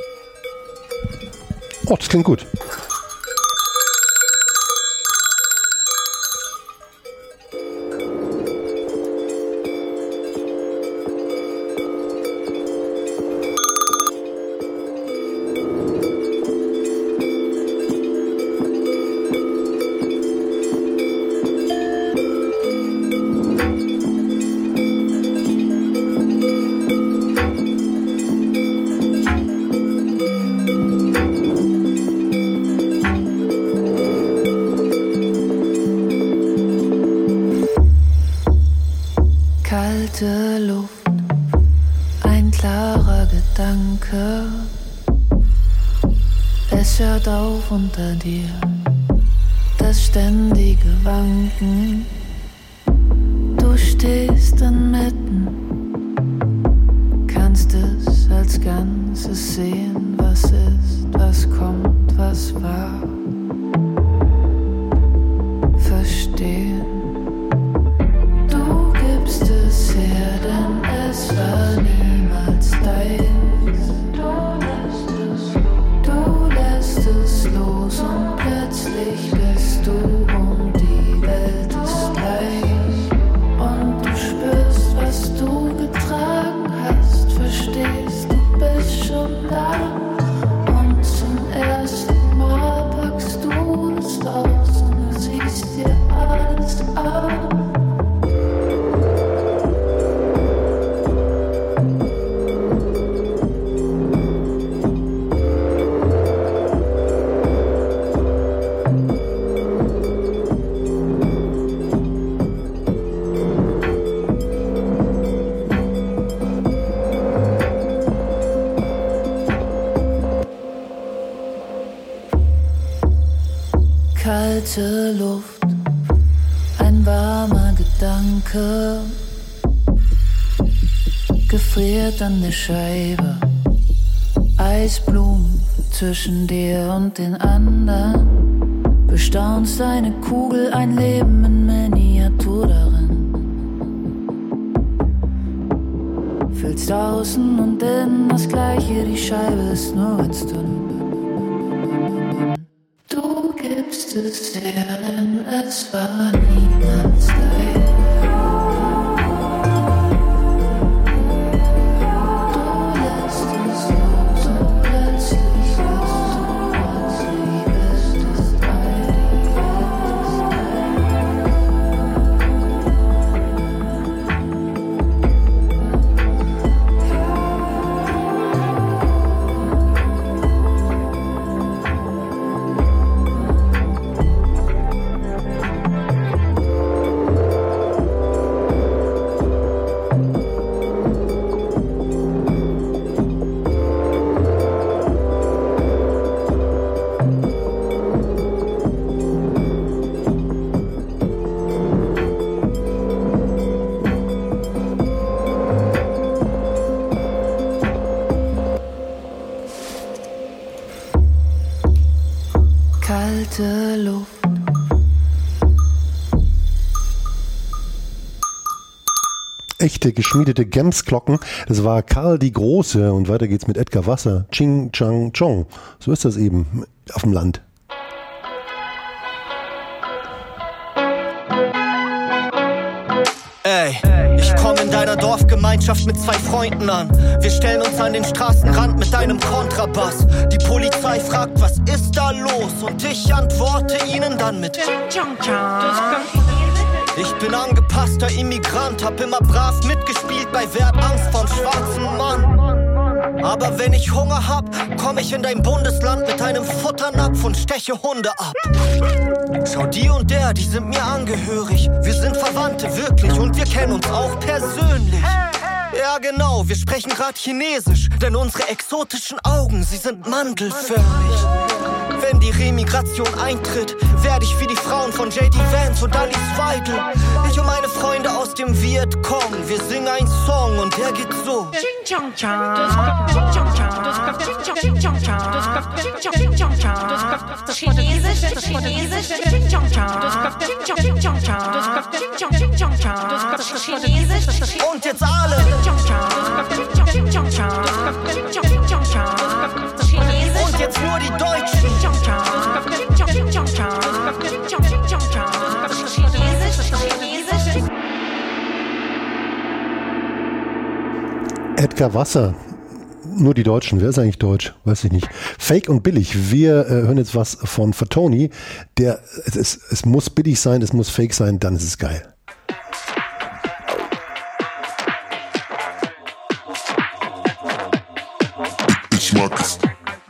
S1: Oh, das klingt gut.
S2: Kalte Luft, ein klarer Gedanke. Es hört auf unter dir, das ständige Wanken. Du stehst inmitten, kannst es als Ganzes sehen, was ist, was kommt, was war. Verstehen. Du gibst es her, denn es war niemals deins. Du lässt es, du lässt es los und plötzlich bist du und die Welt ist gleich. Und du spürst, was du getragen hast, verstehst, du bist schon da. Und zum ersten Mal packst du es aus und du siehst dir alles an. Kalte Luft, ein warmer Gedanke, gefriert an der Scheibe, Eisblumen zwischen dir und den anderen, bestaunst eine Kugel, ein Leben in Miniatur darin, fühlst außen und innen das Gleiche, die Scheibe ist nur ganz dünn. Du gibst es her, denn es war niemals dein. Du lässt es los und plötzlich bist du, was Liebe ist, ist kalte Luft.
S1: Echte geschmiedete Gemsglocken. Das war Karl die Große und weiter geht's mit Edgar Wasser. Ching Chang Chong. So ist das eben auf dem Land.
S7: Ey, ich komm in deiner Dorfgemeinschaft mit zwei Freunden an. Wir stellen uns an den Straßenrand mit einem Kontrabass. Die Polizei fragt, was ist da los? Und ich antworte ihnen dann mit Ich bin angepasster Immigrant, hab immer brav mitgespielt bei Wer hat Angst vom schwarzen Mann. Aber wenn ich Hunger hab, komm ich in dein Bundesland mit einem Futternapf und steche Hunde ab. Schau, die und der, die sind mir angehörig. Wir sind Verwandte, wirklich, und wir kennen uns auch persönlich. Ja genau, wir sprechen grad Chinesisch, denn unsere exotischen Augen, sie sind mandelförmig. Wenn die Remi Migration eintritt, werde ich wie die Frauen von J D Vance und Alice Weidel. Ich und meine Freunde aus dem Vietcong, wir singen einen Song und der geht so. Und jetzt alle. Und jetzt nur die Deutschen.
S1: Edgar Wasser. Nur die Deutschen. Wer ist eigentlich deutsch? Weiß ich nicht. Fake und billig. Wir äh, hören jetzt was von Fatoni. Der, es, es, es muss billig sein, es muss fake sein, dann ist es geil.
S8: Ich mag es.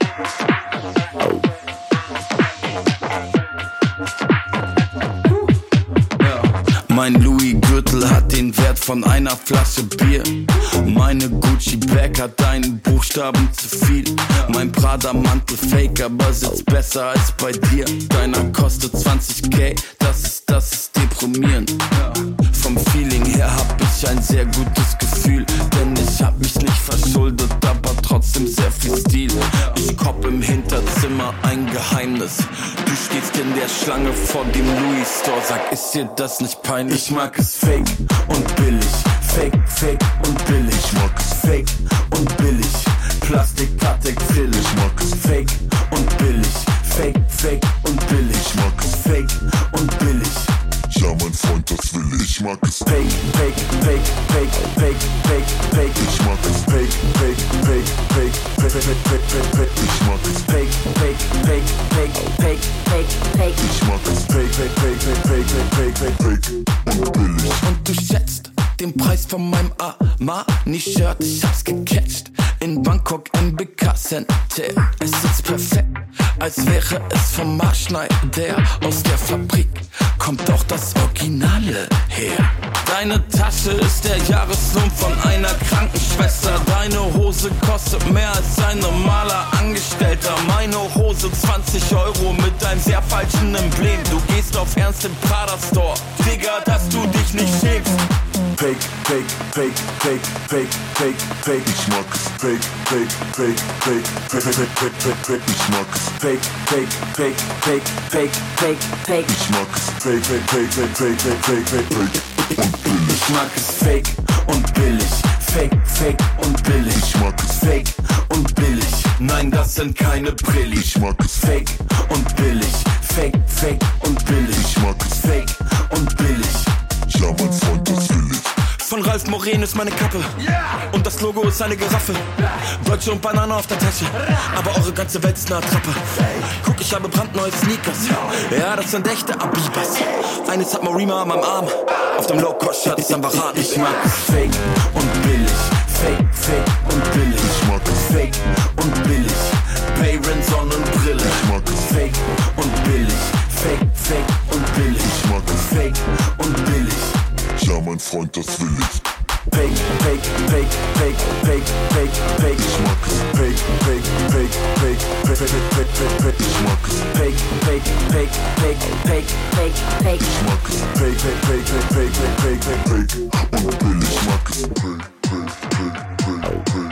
S9: Mein Louis-Gürtel hat den Wert von einer Flasche Bier. Meine Gucci-Bag hat einen Buchstaben zu viel. Mein Prada-Mantel fake, aber sitzt besser als bei dir. Deiner kostet zwanzig K, das ist, das ist deprimierend. Vom Feeling her hab ich ein sehr gutes Gefühl, denn ich hab mich nicht verschuldet, aber trotzdem sehr viel Stil. Ich kopp im Hinterzimmer ein Geheimnis. Du stehst in der Schlange vor dem Louis Store, sag, ist dir das nicht peinlich? Ich mag es fake und billig, fake, fake und billig. Ich mag es fake und billig, Plastik, Patek, Phil. Ich mag es fake und billig, fake, fake und billig. Ich mag es fake und billig.
S8: Ja, mein Freund, das will ich. Ich mag es
S9: fake, fake, fake, fake, fake, fake, fake.
S8: Ich mag es
S9: fake, fake, fake, fake, fake, fake, fake, fake, fake.
S8: Ich mag es
S9: fake, fake, fake, fake, fake, fake, fake.
S8: Ich mag es
S9: fake, fake, fake, fake, fake, fake, fake,
S8: fake und billig.
S9: Und du schätzt den Preis von meinem Armani-Shirt, ich hab's gecatcht. In Bangkok im B K Center. Es sitzt perfekt, als wäre es vom Marschneider. Aus der Fabrik kommt auch das Originale her. Deine Tasche ist der Jahreslohn von einer Krankenschwester. Deine Hose kostet mehr als ein normaler Angestellter. Meine Hose zwanzig Euro mit einem sehr falschen Emblem. Du gehst auf Ernst im Prada Store. Digga, dass du dich nicht schämst. Fake, fake, fake, fake, fake, fake, fake.
S8: Ich mag es
S9: fake, fake, fake, fake, fake, fake, fake, fake, fake.
S8: Ich mag es
S9: fake, fake, fake, fake, fake, fake, fake.
S8: Ich mag es
S9: fake, fake, fake, fake, fake, fake, fake, fake.
S8: und billig.
S9: Ich mag es fake und billig, fake, fake und billig.
S8: Ich mag es
S9: fake und billig. Nein, das sind keine Brillis.
S8: Ich mag es
S9: fake und billig, fake, fake und billig.
S8: Ich mag es
S9: fake und billig.
S8: Ja, mein Freund, das will ich.
S9: Von Ralf Moreno ist meine Kappe und das Logo ist eine Giraffe. Deutsche und Banane auf der Tasche, aber eure ganze Welt ist eine Attrappe. Guck, ich habe brandneue Sneakers, ja, das sind echte Abibas. Eines hat Marima an meinem Arm, auf dem Low-Cost-Shirt ist ein Baran. Ich mag es fake und billig, fake, fake und billig.
S8: Ich mag es
S9: fake und billig, Bayron Sonnenbrille.
S8: Ich mag es
S9: fake und billig, fake, fake und billig.
S8: Ich mag es
S9: fake und billig.
S8: Ja, mein Freund, das will ich.
S9: Fake, fake, fake, fake, fake, fake, fake.
S8: Ich mag es
S9: fake, fake, fake, fake, fake, fake, fake, fake, fake.
S8: Ich mag es
S9: fake, fake, fake, fake, fake, fake, fake.
S8: Ich mag es
S9: fake, fake, fake, fake, fake, fake, fake,
S8: fake und billig. Ich mag es fake, fake, fake, fake, fake,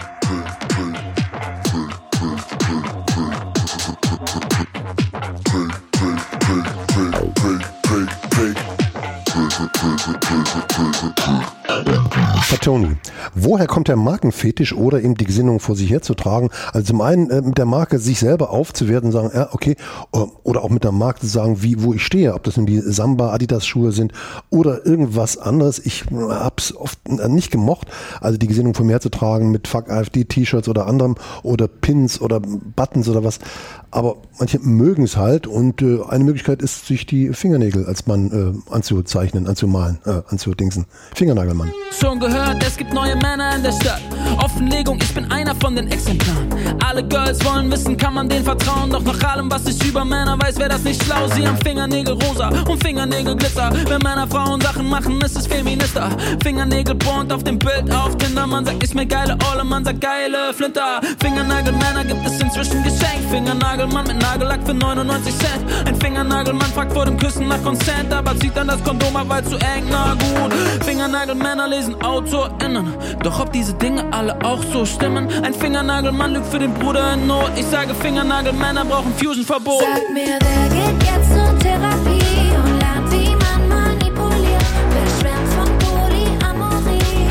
S1: Fatoni, woher kommt der Markenfetisch oder eben die Gesinnung vor sich herzutragen? Also zum einen äh, mit der Marke sich selber aufzuwerten und sagen, ja, okay, oder auch mit der Marke zu sagen, wie, wo ich stehe, ob das nun die Samba, Adidas Schuhe sind oder irgendwas anderes. Ich hab's oft nicht gemocht, also die Gesinnung vor mir herzutragen mit Fuck A F D T-Shirts oder anderem oder Pins oder Buttons oder was. Aber manche mögen es halt und äh, eine Möglichkeit ist, sich die Fingernägel als Mann äh, anzuzeichnen, anzumalen, äh, anzudingsen. Fingernagelmann.
S10: Schon gehört, es gibt neue Männer in der Stadt. Offenlegung, ich bin einer von den Exemplaren. Alle Girls wollen wissen, kann man denen vertrauen. Doch nach allem, was ich über Männer weiß, wäre das nicht schlau. Sie haben Fingernägel rosa und Fingernägel Glitzer. Wenn Männer Frauen Sachen machen, ist es Feminister. Fingernägel blond auf dem Bild auf Tinder. Man sagt nicht mehr geile Olle, man sagt geile Flinter. Fingernagelmänner gibt es inzwischen geschenkt. Fingernagelmann mit Nagellack für neunundneunzig Cent. Ein Fingernagelmann fragt vor dem Küssen nach Consent, aber zieht dann das Kondom ab, weil zu eng, na gut. Fingernagelmänner lesen AutorInnen. Doch ob diese Dinge alle auch so stimmen? Ein Fingernagelmann lügt für den Bruder in Not. Ich sage, Fingernagelmänner brauchen Fusion-Verbot.
S5: Sag mir, wer geht jetzt zur Therapie und lernt, wie man manipuliert? Wer schwärmt von Polyamorie?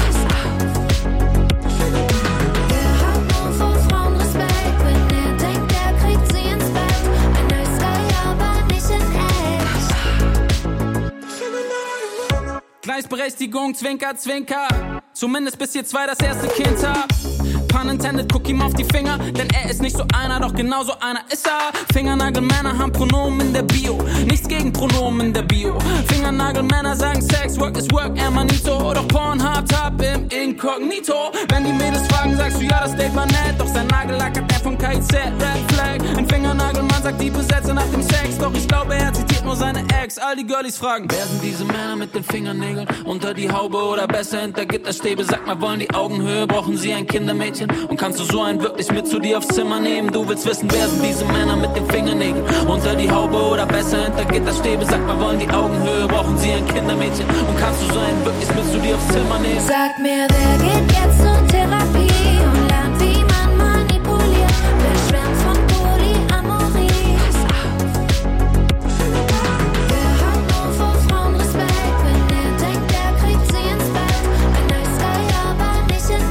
S5: Wer hat nur vor Frauen Respekt, wenn er denkt, er kriegt sie ins Bett? Ein neues Guy, aber nicht in echt.
S10: Gleichberechtigung, Zwinker, Zwinker. Zumindest bis ihr zwei das erste Kind habt. Pun intended, guck ihm auf die Finger, denn er ist nicht so einer, doch genauso einer ist er. Fingernagelmänner haben Pronomen in der Bio, nichts gegen Pronomen in der Bio. Fingernagelmänner sagen Sex, Work is Work, Hermanito. Doch Pornhub Tab im Inkognito. Wenn die Mädels fragen, sagst du ja, das Date war nett. Doch sein Nagellack hat er von K I Z, Red Flag. Ein Fingernagelmann sagt die Besetzer nach dem Sex. Doch ich glaube, er zitiert nur seine Ex. All die Girlies fragen, wer sind diese Männer mit den Fingernägeln? Unter die Haube oder besser hinter Gitterstäbe? Sag mal, wollen die Augenhöhe? Brauchen sie ein Kindermädchen? Und kannst du so einen wirklich mit zu dir aufs Zimmer nehmen? Du willst wissen, wer sind diese Männer mit den Fingernägeln? Unter die Haube oder besser hinter Gitterstäbe? Sag mal, wollen die Augenhöhe? Brauchen sie ein Kindermädchen? Und kannst du so einen wirklich mit zu dir aufs Zimmer nehmen?
S5: Sag mir, wer geht jetzt zur Therapie und lernt, wie man manipuliert? Wer schwärmt von Polyamorie? Wer hat nur vor Frauen Respekt, wenn er denkt, er kriegt sie ins Bett? Ein neues Guy, aber nicht in echt.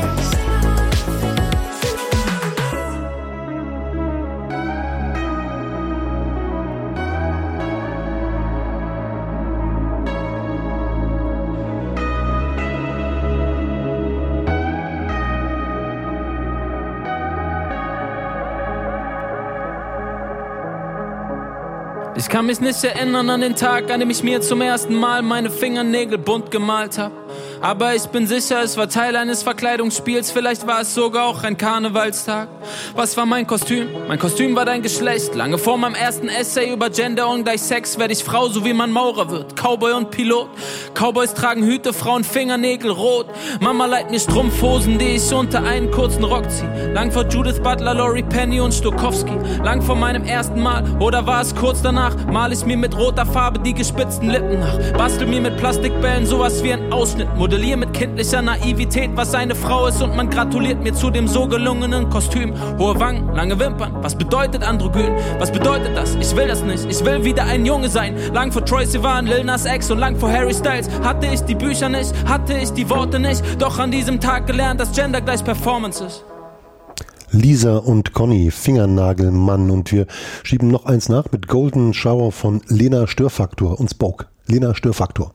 S10: Ich kann mich nicht erinnern an den Tag, an dem ich mir zum ersten Mal meine Fingernägel bunt gemalt hab. Aber ich bin sicher, es war Teil eines Verkleidungsspiels. Vielleicht war es sogar auch ein Karnevalstag. Was war mein Kostüm? Mein Kostüm war dein Geschlecht. Lange vor meinem ersten Essay über Gender und gleich Sex werd ich Frau, so wie man Maurer wird. Cowboy und Pilot. Cowboys tragen Hüte, Frauen Fingernägel rot. Mama leiht mir Strumpfhosen, die ich unter einen kurzen Rock zieh. Lang vor Judith Butler, Laurie Penny und Stokowski. Lang vor meinem ersten Mal, oder war es kurz danach? Mal ich mir mit roter Farbe die gespitzten Lippen nach. Bastel mir mit Plastikbällen sowas wie ein Ausschnitt. Modellier mit kindlicher Naivität, was eine Frau ist, und man gratuliert mir zu dem so gelungenen Kostüm. Hohe Wangen, lange Wimpern, was bedeutet androgyn? Was bedeutet das? Ich will das nicht, ich will wieder ein Junge sein. Lang vor Troye Sivan, Lil Nas X und lang vor Harry Styles. Hatte ich die Bücher nicht, hatte ich die Worte nicht, doch an diesem Tag gelernt, dass Gender gleich Performance ist.
S1: Lisa und Conny, Fingernagelmann, und wir schieben noch eins nach mit Golden Shower von Lena Störfaktor und Spoke. Lena Störfaktor.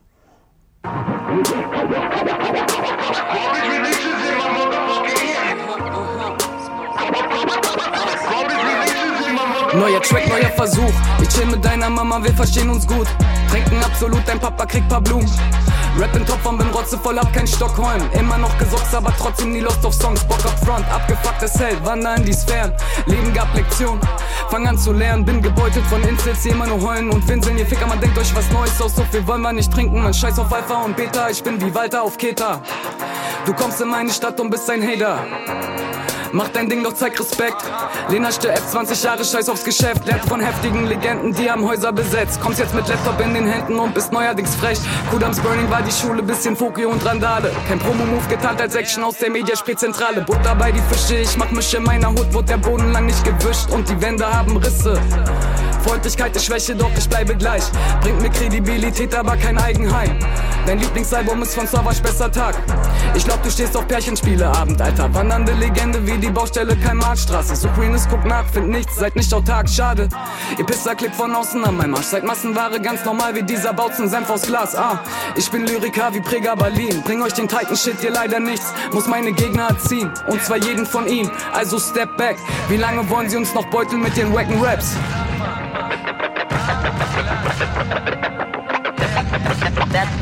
S11: Neuer Track, neuer Versuch. Ich chill mit deiner Mama, wir verstehen uns gut. Trinken absolut, dein Papa kriegt paar Blumen. Rap in Topform, bin rotzevoll, hab kein Stockholm. Immer noch gesockt, aber trotzdem nie lost auf Songs. Bock up front, abgefucktes Held, wander in die Sphären. Leben gab Lektion, fang an zu lernen. Bin gebeutelt von Incels, die immer nur heulen und winseln. Ihr Ficker, man denkt euch was Neues aus, so viel wollen wir nicht trinken. Man scheiß auf Alpha und Beta, ich bin wie Walter auf Keta. Du kommst in meine Stadt und bist ein Hater. Mach dein Ding, doch zeig Respekt. Lena Stör F, zwanzig Jahre, scheiß aufs Geschäft. Lernt von heftigen Legenden, die haben Häuser besetzt. Kommst jetzt mit Laptop in den Händen und bist neuerdings frech. Kudams Burning war die Schule, bisschen Fokio und Randale. Kein Promo-Move getarnt als Action aus der Mediaspray-Zentrale. Butter bei die Fische, ich mach Mische, in meiner Hut wurde der Boden lang nicht gewischt und die Wände haben Risse. Freundlichkeit ist Schwäche, doch ich bleibe gleich. Bringt mir Kredibilität, aber kein Eigenheim. Dein Lieblingsalbum ist von Savage, besser Tag. Ich glaub, du stehst auf Pärchenspieleabend, Alter. Wandernde Legende wie die Baustelle, kein Marktstraße. Supremes, guck nach, find nichts, seid nicht autark, schade. Ihr Pisser klebt von außen an meinem Arsch. Seid Massenware, ganz normal wie dieser Bautzen Senf aus Glas. Ah, ich bin Lyriker wie Prega Berlin. Bring euch den Titan-Shit, ihr leider nichts. Muss meine Gegner erziehen, und zwar jeden von ihnen. Also step back, wie lange wollen sie uns noch beuteln mit den wacken Raps?
S12: That's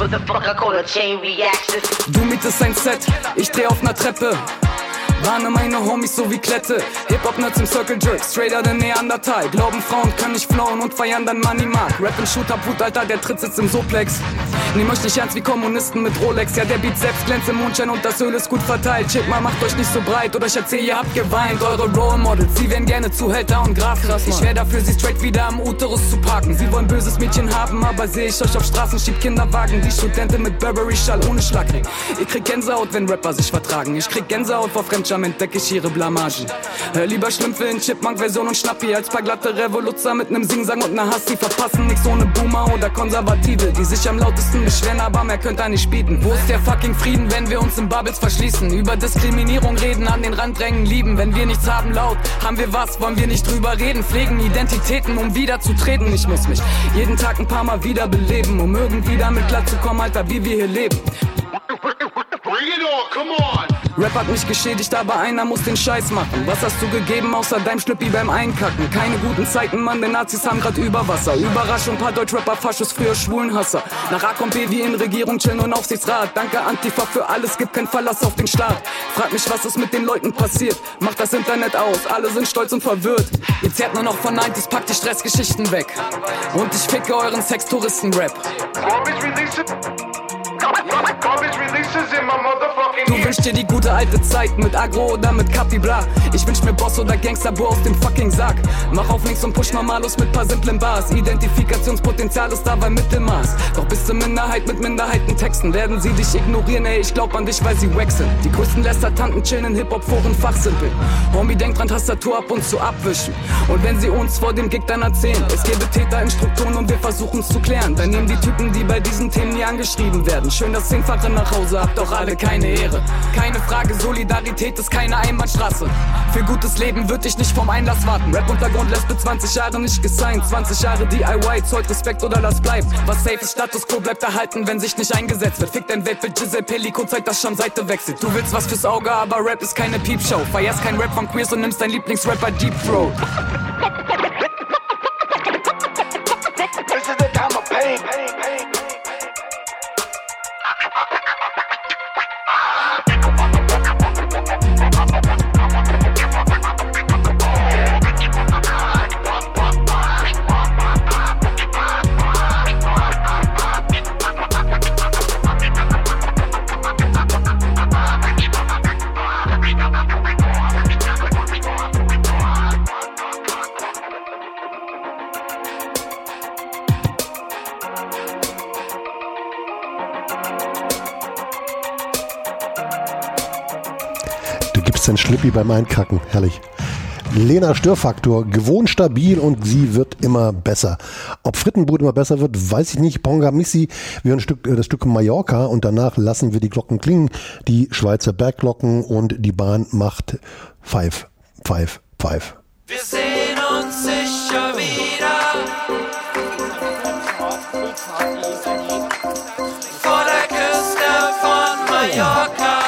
S12: What the fuck I call a chain reaction?
S11: Du mietest ein Set, ich dreh auf ner Treppe. Warne meine Homies so wie Klette. Hip-Hop-Nerds im Circle Jerk, straighter denn Neandertal. Glauben Frauen können nicht flowen und feiern dann Money Mark. Rap und Shooter, Put, Alter, der Tritt sitzt im Soplex. Nehm euch nicht ernst wie Kommunisten mit Rolex. Ja, der Beat selbst glänzt im Mondschein und das Öl ist gut verteilt. Shit mal, macht euch nicht so breit oder ich erzähl, ihr habt geweint. Eure Role Models, sie wären gerne Zuhälter und Grafen. Ich wär dafür, sie straight wieder am Uterus zu parken. Sie wollen böses Mädchen haben, aber seh ich euch auf Straßen, schiebt Kinderwagen. Die Studentin mit Burberry-Schall ohne Schlagring. Ihr kriegt Gänsehaut, wenn Rapper sich vertragen. Ich krieg Gänsehaut vor Fremdscham, entdeck ich ihre Blamagen. Hör lieber Schlümpfe in Chipmunk-Version und Schnappi als paar glatte Revoluzzer mit nem Singsang und ner Hass. Die verpassen nix ohne Boomer oder Konservative, die sich am lautesten beschweren, aber mehr könnt ihr nicht bieten. Wo ist der fucking Frieden, wenn wir uns in Bubbles verschließen? Über Diskriminierung reden, an den Rand drängen, lieben. Wenn wir nichts haben laut, haben wir was, wollen wir nicht drüber reden. Pflegen Identitäten, um wieder zu treten. Ich muss mich jeden Tag ein paar Mal wiederbeleben, um irgendwie damit klarzukommen, Alter, wie wir hier leben.
S13: Bring it on, come on!
S11: Rap hat mich geschädigt, aber einer muss den Scheiß machen. Was hast du gegeben, außer deinem Schlüppi beim Einkacken? Keine guten Zeiten, Mann, denn Nazis haben grad Überwasser. Überraschung, paar Deutschrapper, Faschos, früher Schwulenhasser. Nach A kommt B wie in Regierung, chillen und Aufsichtsrat. Danke Antifa für alles, gibt kein Verlass auf den Staat. Frag mich, was ist mit den Leuten passiert? Macht das Internet aus, alle sind stolz und verwirrt. Ihr zehrt nur noch von neunziger, packt die Stressgeschichten weg. Und ich ficke euren Sextouristen-Rap. Du wünschst dir die gute alte Zeit mit Agro oder mit Kapi bla. Ich wünsch mir Boss oder Gangster-Bro aus dem fucking Sack. Mach auf links und push Normalos mit paar simplen Bars. Identifikationspotenzial ist dabei Mittelmaß. Doch bist du Minderheit mit Minderheitentexten, werden sie dich ignorieren, ey, ich glaub an dich, weil sie wack sind. Die größten Lästertanten chillen in Hip-Hop-Foren fachsimpeln. Homie, denk dran, Tastatur ab und zu abwischen. Und wenn sie uns vor dem Gig dann erzählen, es gäbe Täter in Strukturen und wir versuchen's zu klären, dann nehmen die Typen, die bei diesen Themen nie angeschrieben werden. Schön das Zehnfache nach Hause, habt doch alle keine Ehre. Keine Frage, Solidarität ist keine Einbahnstraße. Für gutes Leben würd ich nicht vom Einlass warten. Rap-Untergrund lässt für zwanzig Jahre nicht gesigned. zwanzig Jahre D I Y, zollt Respekt oder lass bleibt. Was safe ist, Status Quo bleibt erhalten, wenn sich nicht eingesetzt wird. Fick dein Weltbild, Giselle Pellico, zeigt, dass schon Seite wechselt. Du willst was fürs Auge, aber Rap ist keine Piepshow. Feierst kein Rap von Queers und nimmst dein Lieblingsrapper Deep Throat.
S13: This is the time of pain.
S1: Ein Schlippi beim Einkacken, herrlich. Lena Störfaktor, gewohnt stabil und sie wird immer besser. Ob Frittenbrot immer besser wird, weiß ich nicht. Ponga Missi, wir hören ein Stück, das Stück Mallorca und danach lassen wir die Glocken klingen. Die Schweizer Bergglocken und die Bahn macht Pfeif, Pfeif, Pfeif.
S3: Wir sehen uns sicher wieder vor der Küste von Mallorca.